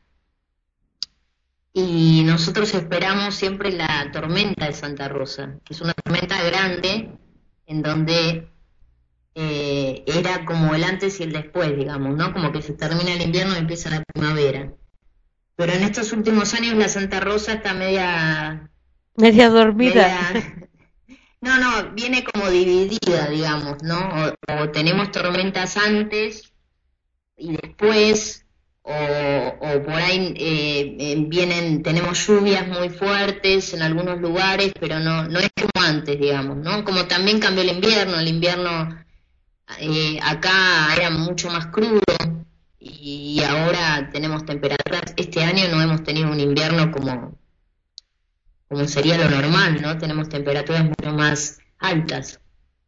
y nosotros esperamos siempre la tormenta de Santa Rosa, que es una tormenta grande, en donde eh, era como el antes y el después, digamos, ¿no? Como que se termina el invierno y empieza la primavera. Pero en estos últimos años la Santa Rosa está media... Media dormida. media no, no, viene como dividida, digamos, ¿no? O, o tenemos tormentas antes y después, o, o por ahí eh, eh, vienen, tenemos lluvias muy fuertes en algunos lugares, pero no, no es como antes, digamos, ¿no? Como también cambió el invierno, el invierno eh, acá era mucho más crudo y ahora tenemos temperaturas, este año no hemos tenido un invierno como, como sería lo normal, ¿no? Tenemos temperaturas mucho más altas.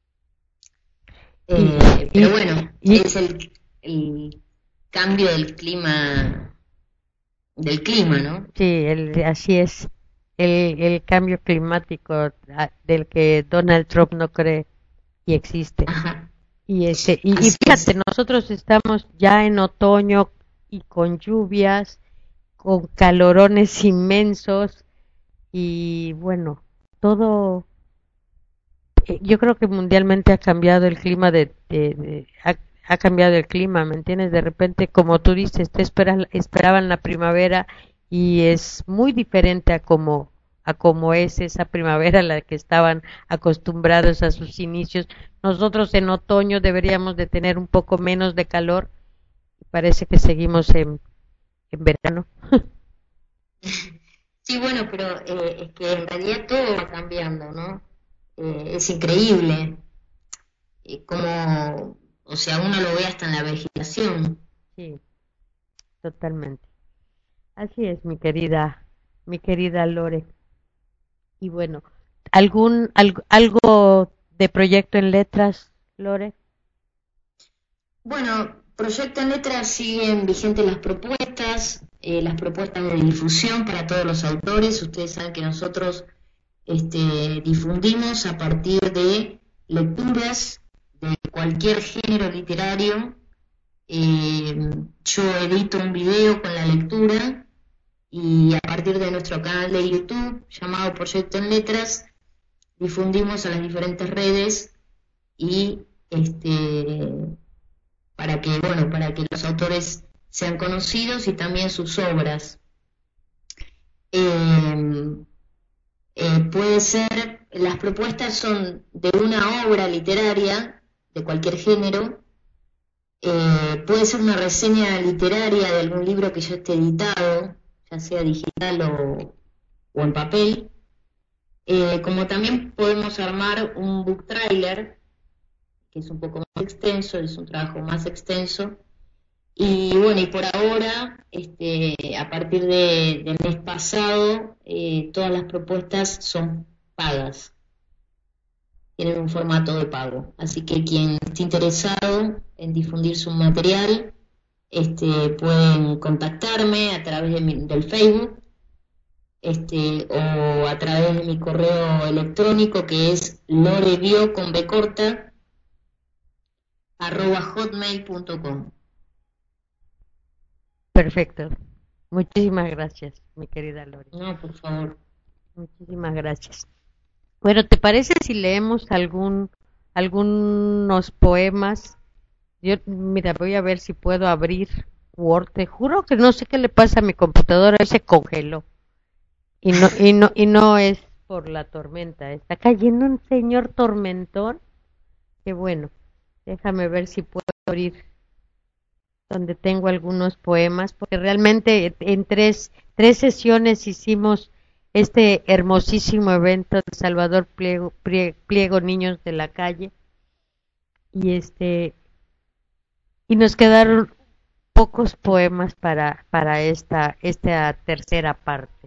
Eh, Y- pero y- bueno, y- es el, el cambio del clima, del clima, ¿no? Sí, el, así es. El, el cambio climático ah, del que Donald Trump no cree y existe. Ajá, Y este, y, y así fíjate, es. nosotros estamos ya en otoño y con lluvias, con calorones inmensos y bueno, todo, eh, yo creo que mundialmente ha cambiado el clima de, de- de- ha, ha cambiado el clima, ¿me entiendes? De repente, como tú dices, te esperas, esperaban la primavera y es muy diferente a como a como es esa primavera a la que estaban acostumbrados a sus inicios. Nosotros en otoño deberíamos de tener un poco menos de calor y parece que seguimos en, en verano. Sí, bueno, pero eh, es que en realidad todo va cambiando, ¿no? Eh, es increíble, eh, como, o sea, uno lo ve hasta en la vegetación. Sí, totalmente. Así es, mi querida, mi querida Lore. Y bueno, ¿algún algo, algo de proyecto en letras, Lore? Bueno, Proyecto en Letras siguen vigentes las propuestas, eh, las propuestas de difusión para todos los autores. Ustedes saben que nosotros este, difundimos a partir de lecturas de cualquier género literario. Eh, yo edito un video con la lectura y a partir de nuestro canal de YouTube llamado Proyecto en Letras difundimos a las diferentes redes y este para que, bueno, para que los autores sean conocidos y también sus obras. Eh, eh, puede ser, las propuestas son de una obra literaria de cualquier género, eh, puede ser una reseña literaria de algún libro que ya esté editado, ya sea digital o, o en papel, eh, como también podemos armar un book trailer, que es un poco más extenso, es un trabajo más extenso. Y bueno, y por ahora, este, a partir de, del mes pasado, eh, todas las propuestas son pagas, tienen un formato de pago. Así que quien esté interesado en difundir su material, este, pueden contactarme a través de mi, del Facebook, este, o a través de mi correo electrónico que es lorebio con b corta arroba hotmail punto com. Perfecto. Muchísimas gracias, mi querida Lore. No, por favor. Muchísimas gracias. Bueno, ¿te parece si leemos algún algunos poemas? Yo, mira, voy a ver si puedo abrir Word. Te juro que no sé qué le pasa a mi computadora, hoy se congeló. Y no y no y no es por la tormenta, está cayendo un señor tormentón. Qué bueno. Déjame ver si puedo abrir donde tengo algunos poemas, porque realmente en tres, tres sesiones hicimos este hermosísimo evento de Salvador Pliego, Pliego Niños de la Calle, y este y nos quedaron pocos poemas para, para esta, esta tercera parte.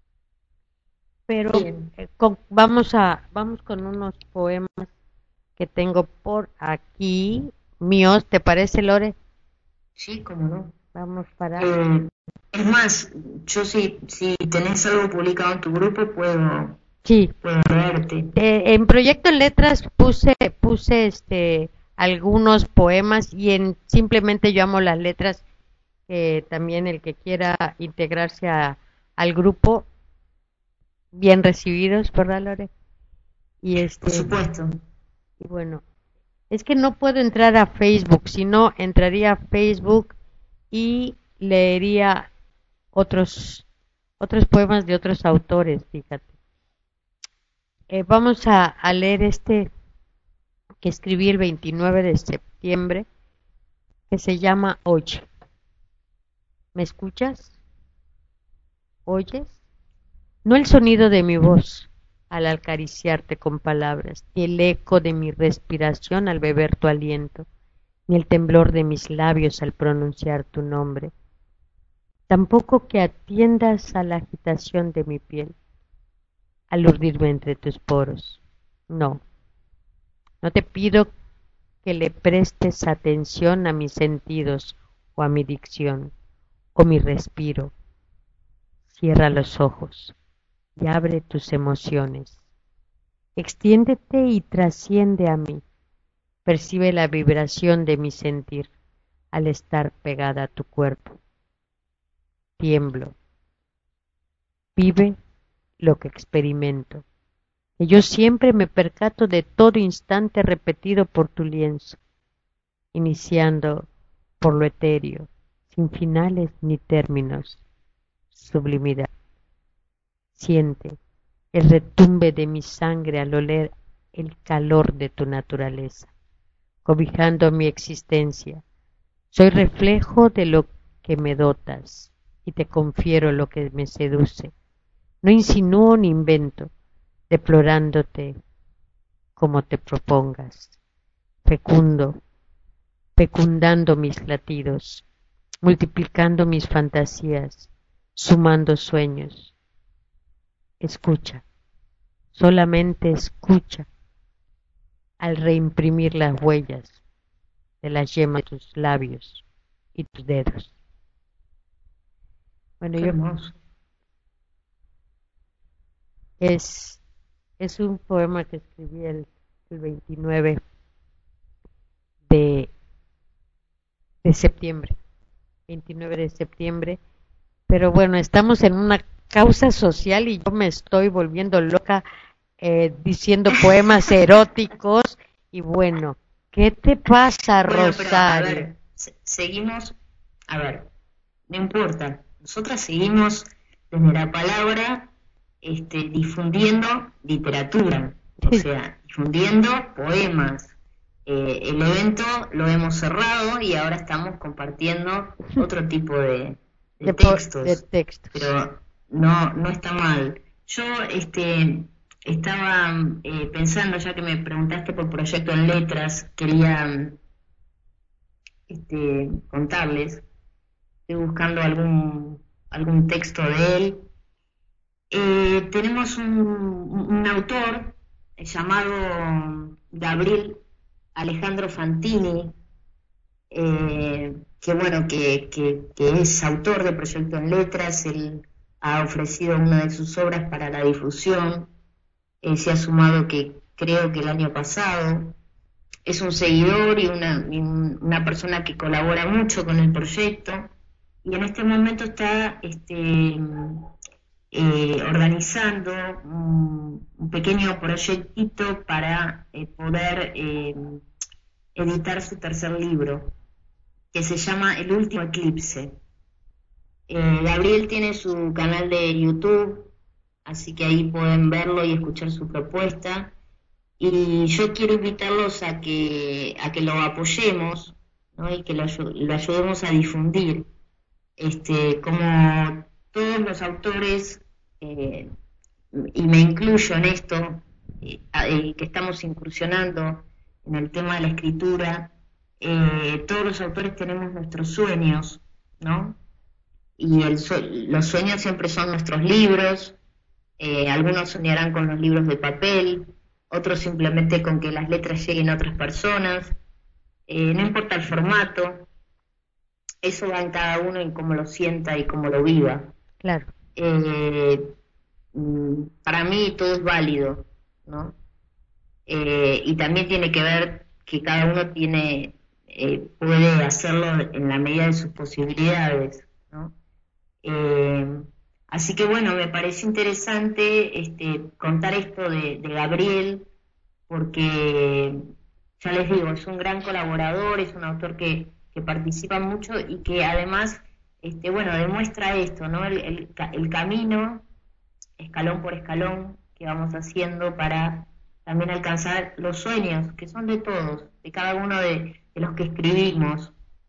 Pero eh, con, vamos a vamos con unos poemas que tengo por aquí, míos, ¿te parece, Lore? Sí, cómo no. Vamos para... Eh, es más, yo si, si tenés algo publicado en tu grupo, puedo, sí. puedo verte. Eh, en Proyecto en Letras puse, puse este algunos poemas y en simplemente yo amo las letras, eh, también el que quiera integrarse a, al grupo, bien recibidos, ¿verdad, Lore? Y este, por supuesto. Y bueno, es que no puedo entrar a Facebook, si no entraría a Facebook y leería otros otros poemas de otros autores, fíjate. Eh, vamos a, a leer este que escribí el veintinueve de septiembre, que se llama Oye. ¿Me escuchas? ¿Oyes? No el sonido de mi voz al acariciarte con palabras, ni el eco de mi respiración al beber tu aliento, ni el temblor de mis labios al pronunciar tu nombre. Tampoco que atiendas a la agitación de mi piel, al urdirme entre tus poros. No, no te pido que le prestes atención a mis sentidos o a mi dicción o mi respiro. Cierra los ojos y abre tus emociones. Extiéndete y trasciende a mí. Percibe la vibración de mi sentir al estar pegada a tu cuerpo. Tiemblo. Vive lo que experimento. Que yo siempre me percato de todo instante repetido por tu lienzo, iniciando por lo etéreo, sin finales ni términos. Sublimidad. Siente el retumbe de mi sangre al oler el calor de tu naturaleza, cobijando mi existencia. Soy reflejo de lo que me dotas y te confiero lo que me seduce. No insinúo ni invento, deplorándote como te propongas. Fecundo, fecundando mis latidos, multiplicando mis fantasías, sumando sueños. Escucha, solamente escucha al reimprimir las huellas de las yemas de tus labios y tus dedos. Bueno, yo es es un poema que escribí el, el veintinueve de de septiembre, veintinueve de septiembre, pero bueno, estamos en una causa social y yo me estoy volviendo loca eh, diciendo poemas eróticos y bueno, ¿qué te pasa, bueno, Rosario? Pero, a ver, se- seguimos, a ver, no importa, nosotras seguimos desde la palabra este, difundiendo literatura, o sea, difundiendo poemas. Eh, el evento lo hemos cerrado y ahora estamos compartiendo otro tipo de, de, De po- textos, de textos. pero no no está mal. Yo este estaba eh, pensando, ya que me preguntaste por Proyecto en Letras, quería este, contarles, estoy buscando algún algún texto de él. Eh, tenemos un, un autor llamado Gabriel Alejandro Fantini, eh, que bueno, que, que, que es autor de Proyecto en Letras. Él ha ofrecido una de sus obras para la difusión, eh, se ha sumado que creo que el año pasado. Es un seguidor y una, y un- una persona que colabora mucho con el proyecto, y en este momento está este, eh, organizando un, un pequeño proyectito para eh, poder eh, editar su tercer libro, que se llama El Último Eclipse. Eh, Gabriel tiene su canal de YouTube, así que ahí pueden verlo y escuchar su propuesta. Y yo quiero invitarlos a que a que lo apoyemos, ¿no? Y que lo, ayu- lo ayudemos a difundir. Este, como todos los autores, eh, y me incluyo en esto, eh, a- eh, que estamos incursionando en el tema de la escritura, eh, todos los autores tenemos nuestros sueños, ¿no? Y el sue- los sueños siempre son nuestros libros, eh, algunos soñarán con los libros de papel, otros simplemente con que las letras lleguen a otras personas, eh, no importa el formato, eso va en cada uno en cómo lo sienta y cómo lo viva. Claro. Eh, mm, para mí todo es válido, ¿no? Eh, y también tiene que ver que cada uno tiene eh, puede hacerlo en la medida de sus posibilidades, ¿no? Eh, así que bueno, me parece interesante este, contar esto de, de Gabriel, porque ya les digo, es un gran colaborador, es un autor que, que participa mucho y que además, este, bueno, demuestra esto, ¿no? El, el, el camino, escalón por escalón, que vamos haciendo para también alcanzar los sueños, que son de todos, de cada uno de, de los que escribimos.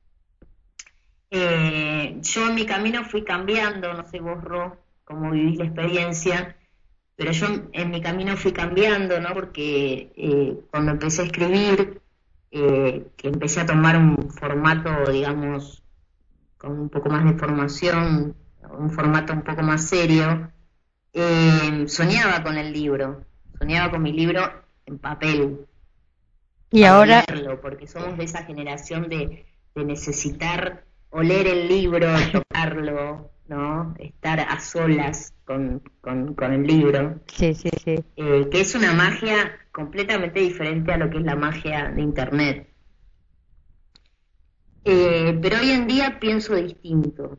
Eh, yo en mi camino fui cambiando, no sé vos, Ro, cómo vivís la experiencia, pero yo en mi camino fui cambiando, ¿no? Porque eh, cuando empecé a escribir, eh, que empecé a tomar un formato, digamos, con un poco más de formación, un formato un poco más serio, eh, soñaba con el libro, soñaba con mi libro en papel. Y ahora, leerlo, porque somos de esa generación de, de necesitar oler el libro, tocarlo, ¿no? Estar a solas con, con, con el libro. sí, sí, sí. Eh, que es una magia completamente diferente a lo que es la magia de Internet. Eh, pero hoy en día pienso distinto.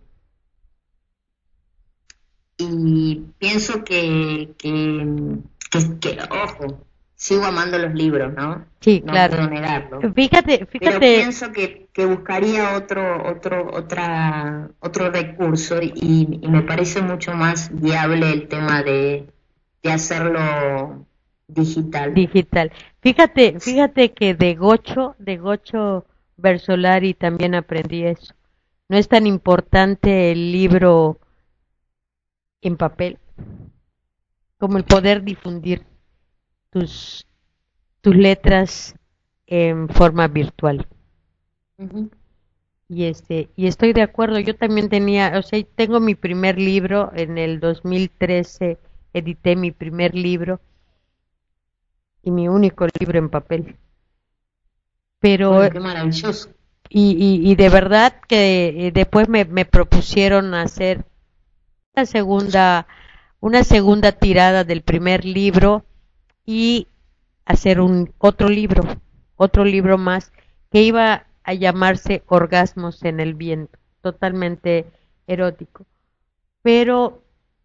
Y pienso que, que, que, que, ojo, sigo amando los libros, ¿no? Sí, no claro. puedo negarlo. Fíjate, Pero fíjate. pienso que, que buscaría otro, otro, otra, otro recurso y, y me parece mucho más viable el tema de, de hacerlo digital. Digital. Fíjate, fíjate que de Gocho, de Gocho Versolari también aprendí eso. No es tan importante el libro en papel como el poder difundir tus tus letras en forma virtual. Uh-huh. Y este y estoy de acuerdo. Yo también tenía, o sea, tengo mi primer libro en el dos mil trece, edité mi primer libro y mi único libro en papel. Pero Bueno, qué maravilloso. y, y, y de verdad que eh, después me, me propusieron hacer una segunda una segunda tirada del primer libro y hacer un otro libro, otro libro más que iba a llamarse Orgasmos en el viento, totalmente erótico. Pero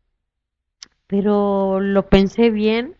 pero lo pensé bien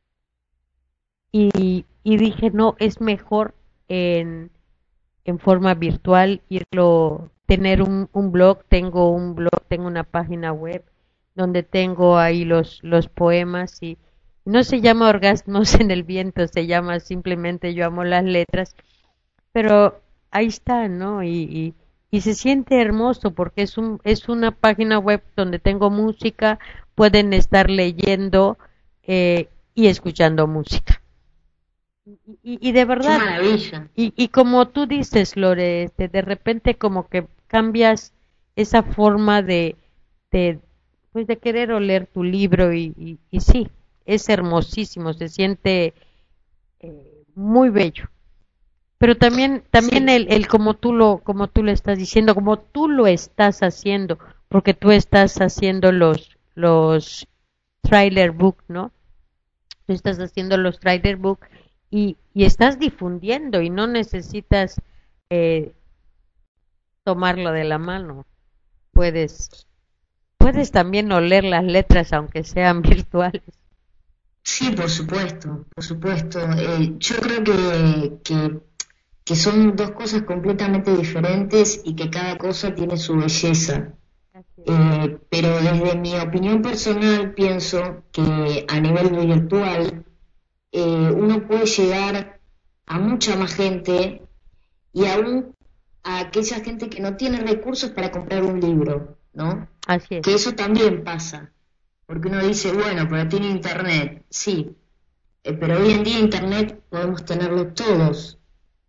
y, y dije, no, es mejor en en forma virtual, irlo, tener un, un blog, tengo un blog, tengo una página web donde tengo ahí los, los poemas y no se llama Orgasmos en el viento, se llama simplemente Yo amo las letras, pero ahí está, ¿no? Y, y, y se siente hermoso porque es un, es una página web donde tengo música, pueden estar leyendo eh, y escuchando música. Y, y de verdad, qué maravilla. Y, y como tú dices, Lore, este, de repente como que cambias esa forma de, de pues de querer oler tu libro y, y, y sí, es hermosísimo, se siente eh, muy bello. Pero también, también Sí. el, el como tú lo, como tú lo estás diciendo, como tú lo estás haciendo, porque tú estás haciendo los, los trailer book, ¿no? Tú estás haciendo los trailer book y, y estás difundiendo y no necesitas eh, tomarlo de la mano. Puedes, puedes también oler las letras aunque sean virtuales. Sí, por supuesto, por supuesto. Eh, yo creo que, que, que son dos cosas completamente diferentes y que cada cosa tiene su belleza. Eh, pero desde mi opinión personal pienso que a nivel virtual eh, uno puede llegar a mucha más gente y aún a aquella gente que no tiene recursos para comprar un libro, ¿no? Así es. Que eso también pasa, porque uno dice, bueno, pero tiene internet, sí, eh, pero hoy en día internet podemos tenerlo todos,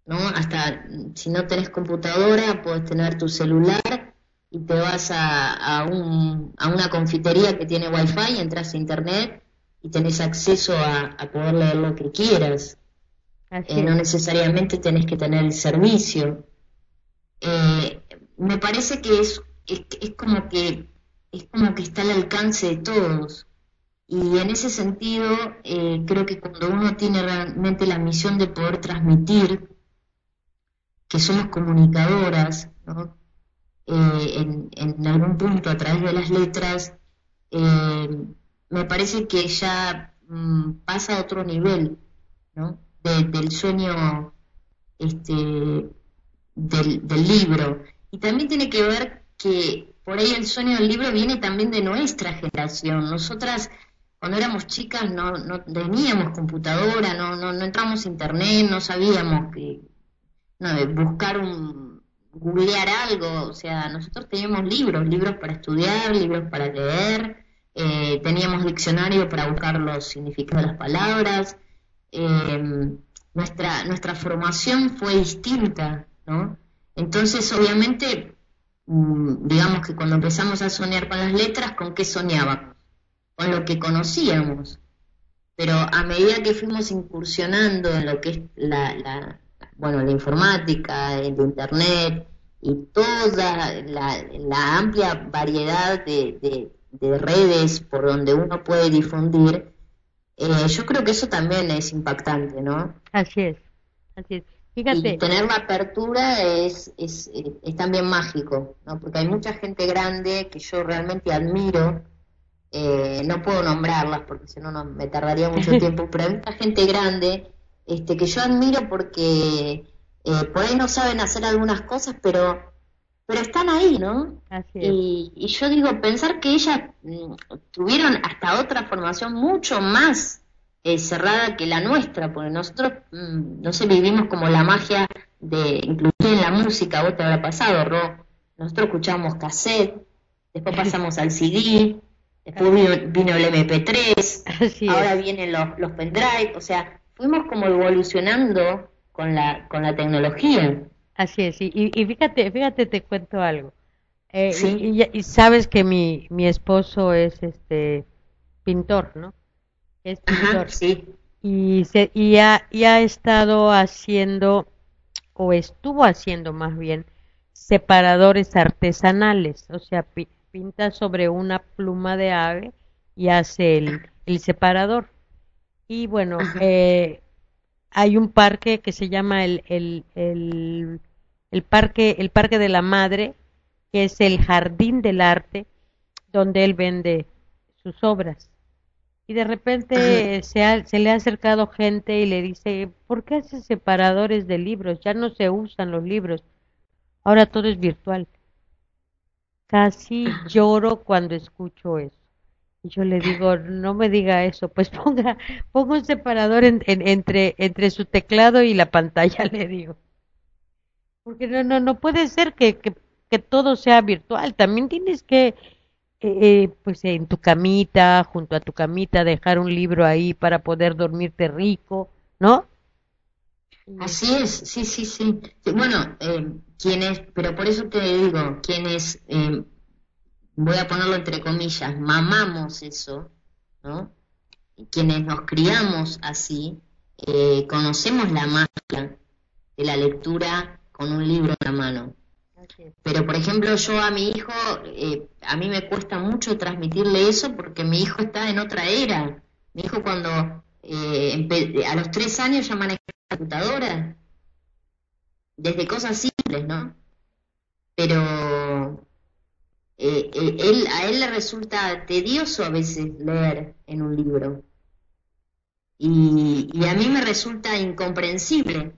¿no? Hasta si no tenés computadora, puedes tener tu celular y te vas a, a, un, a una confitería que tiene wifi, entras a internet y tenés acceso a, a poder leer lo que quieras. Eh, no necesariamente tenés que tener el servicio. Eh, me parece que es, es, es como que es como que está al alcance de todos. Y en ese sentido, eh, creo que cuando uno tiene realmente la misión de poder transmitir, que somos comunicadoras, ¿no? eh, en, en algún punto a través de las letras, eh, me parece que ya mm, pasa a otro nivel, ¿no? De, del sueño este, del, del libro. Y también tiene que ver que por ahí el sueño del libro viene también de nuestra generación. Nosotras, cuando éramos chicas, no, no teníamos computadora, no, no, no entramos a internet, no sabíamos que no, buscar un, googlear algo, o sea, nosotros teníamos libros, libros para estudiar, libros para leer, eh, teníamos diccionario para buscar los significados de las palabras, eh, nuestra, nuestra formación fue distinta, ¿no? Entonces, obviamente, digamos que cuando empezamos a soñar con las letras, ¿con qué soñábamos? Con lo que conocíamos. Pero a medida que fuimos incursionando en lo que es la, la bueno, la informática, el internet y toda la, la amplia variedad de, de, de redes por donde uno puede difundir, eh, yo creo que eso también es impactante, ¿no? Así es, así es. Fíjate. Y tener la apertura es, es, es también mágico, ¿no? Porque hay mucha gente grande que yo realmente admiro, eh, no puedo nombrarlas porque si no, no me tardaría mucho tiempo, pero hay mucha gente grande este, que yo admiro porque eh, por ahí no saben hacer algunas cosas, pero pero están ahí, ¿no? Así es. Y, y yo digo, pensar que ellas mm, tuvieron hasta otra formación mucho más Eh, cerrada que la nuestra, porque nosotros, mmm, no sé, vivimos como la magia de, inclusive en la música, vos te habrá pasado, Ro, nosotros escuchamos cassette, después pasamos al C D, después vino, vino el M P tres, Así ahora es. vienen los, los pendrive, o sea, fuimos como evolucionando con la, con la tecnología. Así es, y, y fíjate, fíjate, te cuento algo. Eh, Sí. y, y, y sabes que mi, mi esposo es este pintor, ¿no? Es pintor. Ajá, sí. Y, se, y, ha, y ha estado haciendo, o estuvo haciendo más bien, separadores artesanales, o sea, pi, pinta sobre una pluma de ave y hace el, el separador. Y bueno, eh, hay un parque que se llama el, el, el, el, parque, el Parque de la Madre, que es el jardín del arte, donde él vende sus obras. Y de repente se, ha, se le ha acercado gente y le dice, ¿por qué haces separadores de libros? Ya no se usan los libros, ahora todo es virtual. Casi lloro cuando escucho eso. Y yo le digo, no me diga eso, pues ponga, ponga un separador en, en, entre, entre su teclado y la pantalla, le digo. Porque no, no, no puede ser que, que, que todo sea virtual, también tienes que... Eh, pues en tu camita, junto a tu camita, dejar un libro ahí para poder dormirte rico, ¿no? Así es, sí, sí, sí. Sí, bueno, eh, quienes, pero por eso te digo, quienes, eh, voy a ponerlo entre comillas, mamamos eso, ¿no? Quienes nos criamos así, eh, conocemos la magia de la lectura con un libro en la mano. Pero, por ejemplo, yo a mi hijo, eh, a mí me cuesta mucho transmitirle eso porque mi hijo está en otra era. Mi hijo cuando eh, a los tres años ya maneja la computadora, desde cosas simples, ¿no? Pero eh, eh, él, a él le resulta tedioso a veces leer en un libro. Y, y a mí me resulta incomprensible.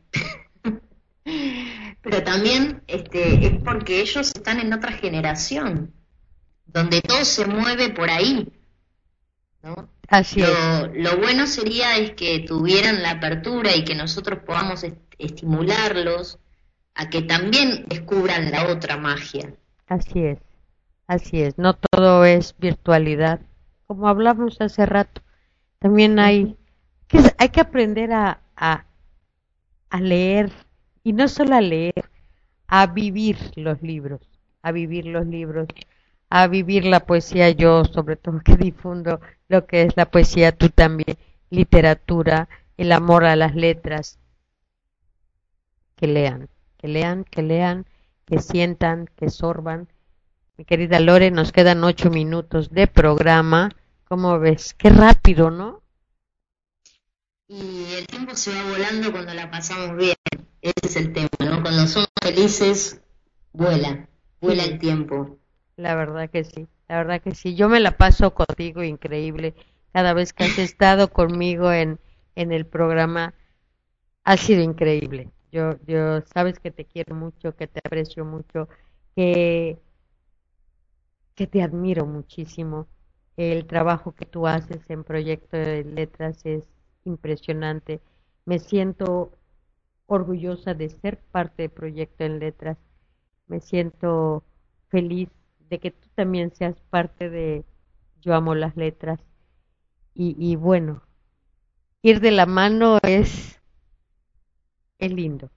Pero también este, es porque ellos están en otra generación, donde todo se mueve por ahí, ¿no? Así lo, es. lo bueno sería es que tuvieran la apertura y que nosotros podamos est estimularlos a que también descubran la otra magia. Así es, así es, no todo es virtualidad, como hablamos hace rato, también hay que, hay que aprender a, a, a leer y no solo a leer, a vivir los libros, a vivir los libros, a vivir la poesía. Yo, sobre todo, que difundo lo que es la poesía, tú también, literatura, el amor a las letras, que lean, que lean, que lean, que sientan, que sorban. Mi querida Lore, nos quedan ocho minutos de programa. ¿Cómo ves? Qué rápido, ¿no? Y el tiempo se va volando cuando la pasamos bien. Ese es el tema, ¿no? Cuando somos felices, vuela, vuela Sí. el tiempo. La verdad que sí, la verdad que sí. Yo me la paso contigo increíble. Cada vez que has estado conmigo en, en el programa, ha sido increíble. Yo, yo, sabes que te quiero mucho, que te aprecio mucho, que, que te admiro muchísimo. El trabajo que tú haces en Proyecto de Letras es impresionante. Me siento orgullosa de ser parte de Proyecto en Letras. Me siento feliz de que tú también seas parte de Yo Amo las Letras. Y, y bueno, ir de la mano es, es lindo.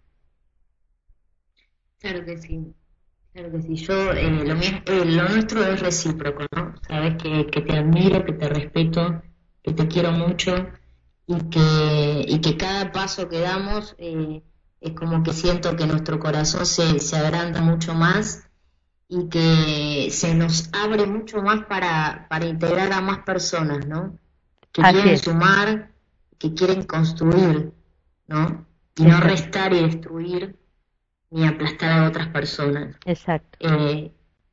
Claro que sí, claro que sí. Yo, eh, lo, mío- eh, lo nuestro es recíproco, ¿no? Sabes que, que te admiro, que te respeto, que te quiero mucho y que, y que cada paso que damos eh, es como que siento que nuestro corazón se, se agranda mucho más y que se nos abre mucho más para, para integrar a más personas, ¿no? Que Así quieren es, sumar, que quieren construir, ¿no? Y no exacto, restar y destruir ni aplastar a otras personas. exacto. Eh,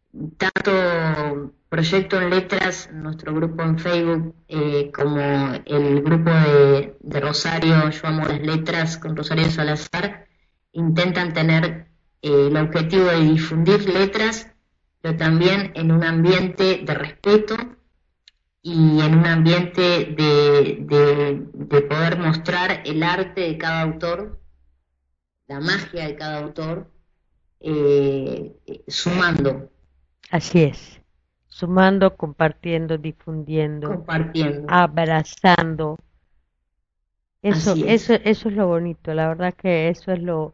Tanto Proyecto en Letras, nuestro grupo en Facebook, eh, como el grupo de, de Rosario, Yo Amo las Letras, con Rosario Salazar, intentan tener eh, el objetivo de difundir letras, pero también en un ambiente de respeto y en un ambiente de, de, de poder mostrar el arte de cada autor, la magia de cada autor, eh, sumando, Así es. Sumando, compartiendo, difundiendo, compartiendo. abrazando. Eso, Así eso, es. eso es lo bonito. La verdad que eso es lo,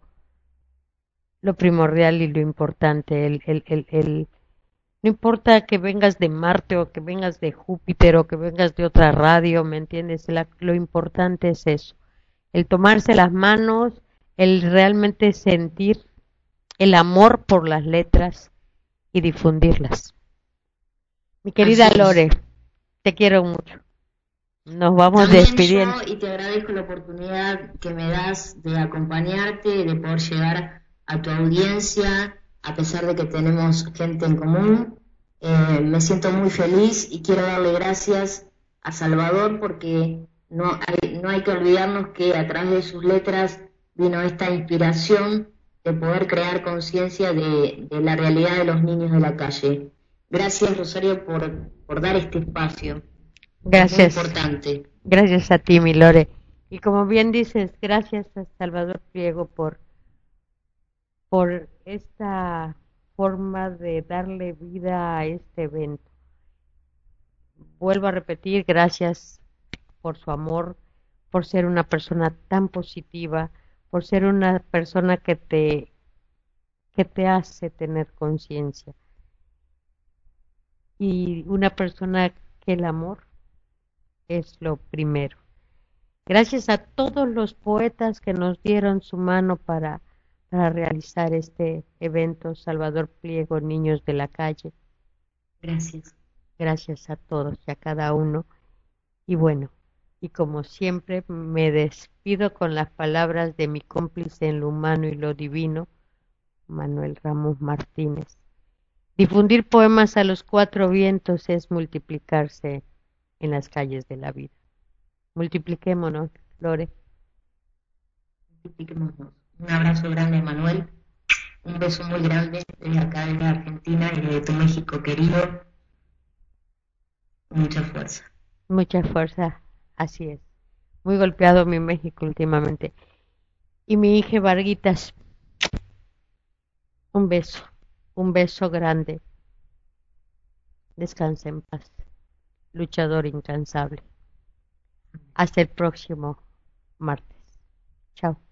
lo primordial y lo importante. El, el, el, el, no importa que vengas de Marte o que vengas de Júpiter o que vengas de otra radio, ¿me entiendes? La- lo importante es eso. El tomarse las manos, el realmente sentir el amor por las letras y difundirlas. Mi querida Así Lore, es. te quiero mucho. Nos vamos También despidiendo. yo, y te agradezco la oportunidad que me das de acompañarte, de poder llegar a tu audiencia, a pesar de que tenemos gente en común. Eh, me siento muy feliz y quiero darle gracias a Salvador porque no hay, no hay que olvidarnos que a través de sus letras vino esta inspiración de poder crear conciencia de, de la realidad de los niños de la calle. Gracias, Rosario, por, por dar este espacio. Es muy Gracias, importante. gracias a ti, mi Lore. Y como bien dices, gracias a Salvador Priego por, por esta forma de darle vida a este evento. Vuelvo a repetir, gracias por su amor, por ser una persona tan positiva, por ser una persona que te, que te hace tener conciencia y una persona que el amor es lo primero. Gracias a todos los poetas que nos dieron su mano para, para realizar este evento, Salvador Pliego, Niños de la Calle. Gracias. Gracias a todos y a cada uno. Y bueno, y como siempre me despido con las palabras de mi cómplice en lo humano y lo divino, Manuel Ramos Martínez. Difundir poemas a los cuatro vientos es multiplicarse en las calles de la vida. Multipliquémonos, Lore. Multipliquémonos. Un abrazo grande, Manuel. Un beso muy grande desde acá, desde Argentina y de tu México querido. Mucha fuerza. Mucha fuerza, así es. Muy golpeado mi México últimamente. Y mi hija Varguitas, un beso, un beso grande. Descansa en paz, luchador incansable. Hasta el próximo martes. Chao.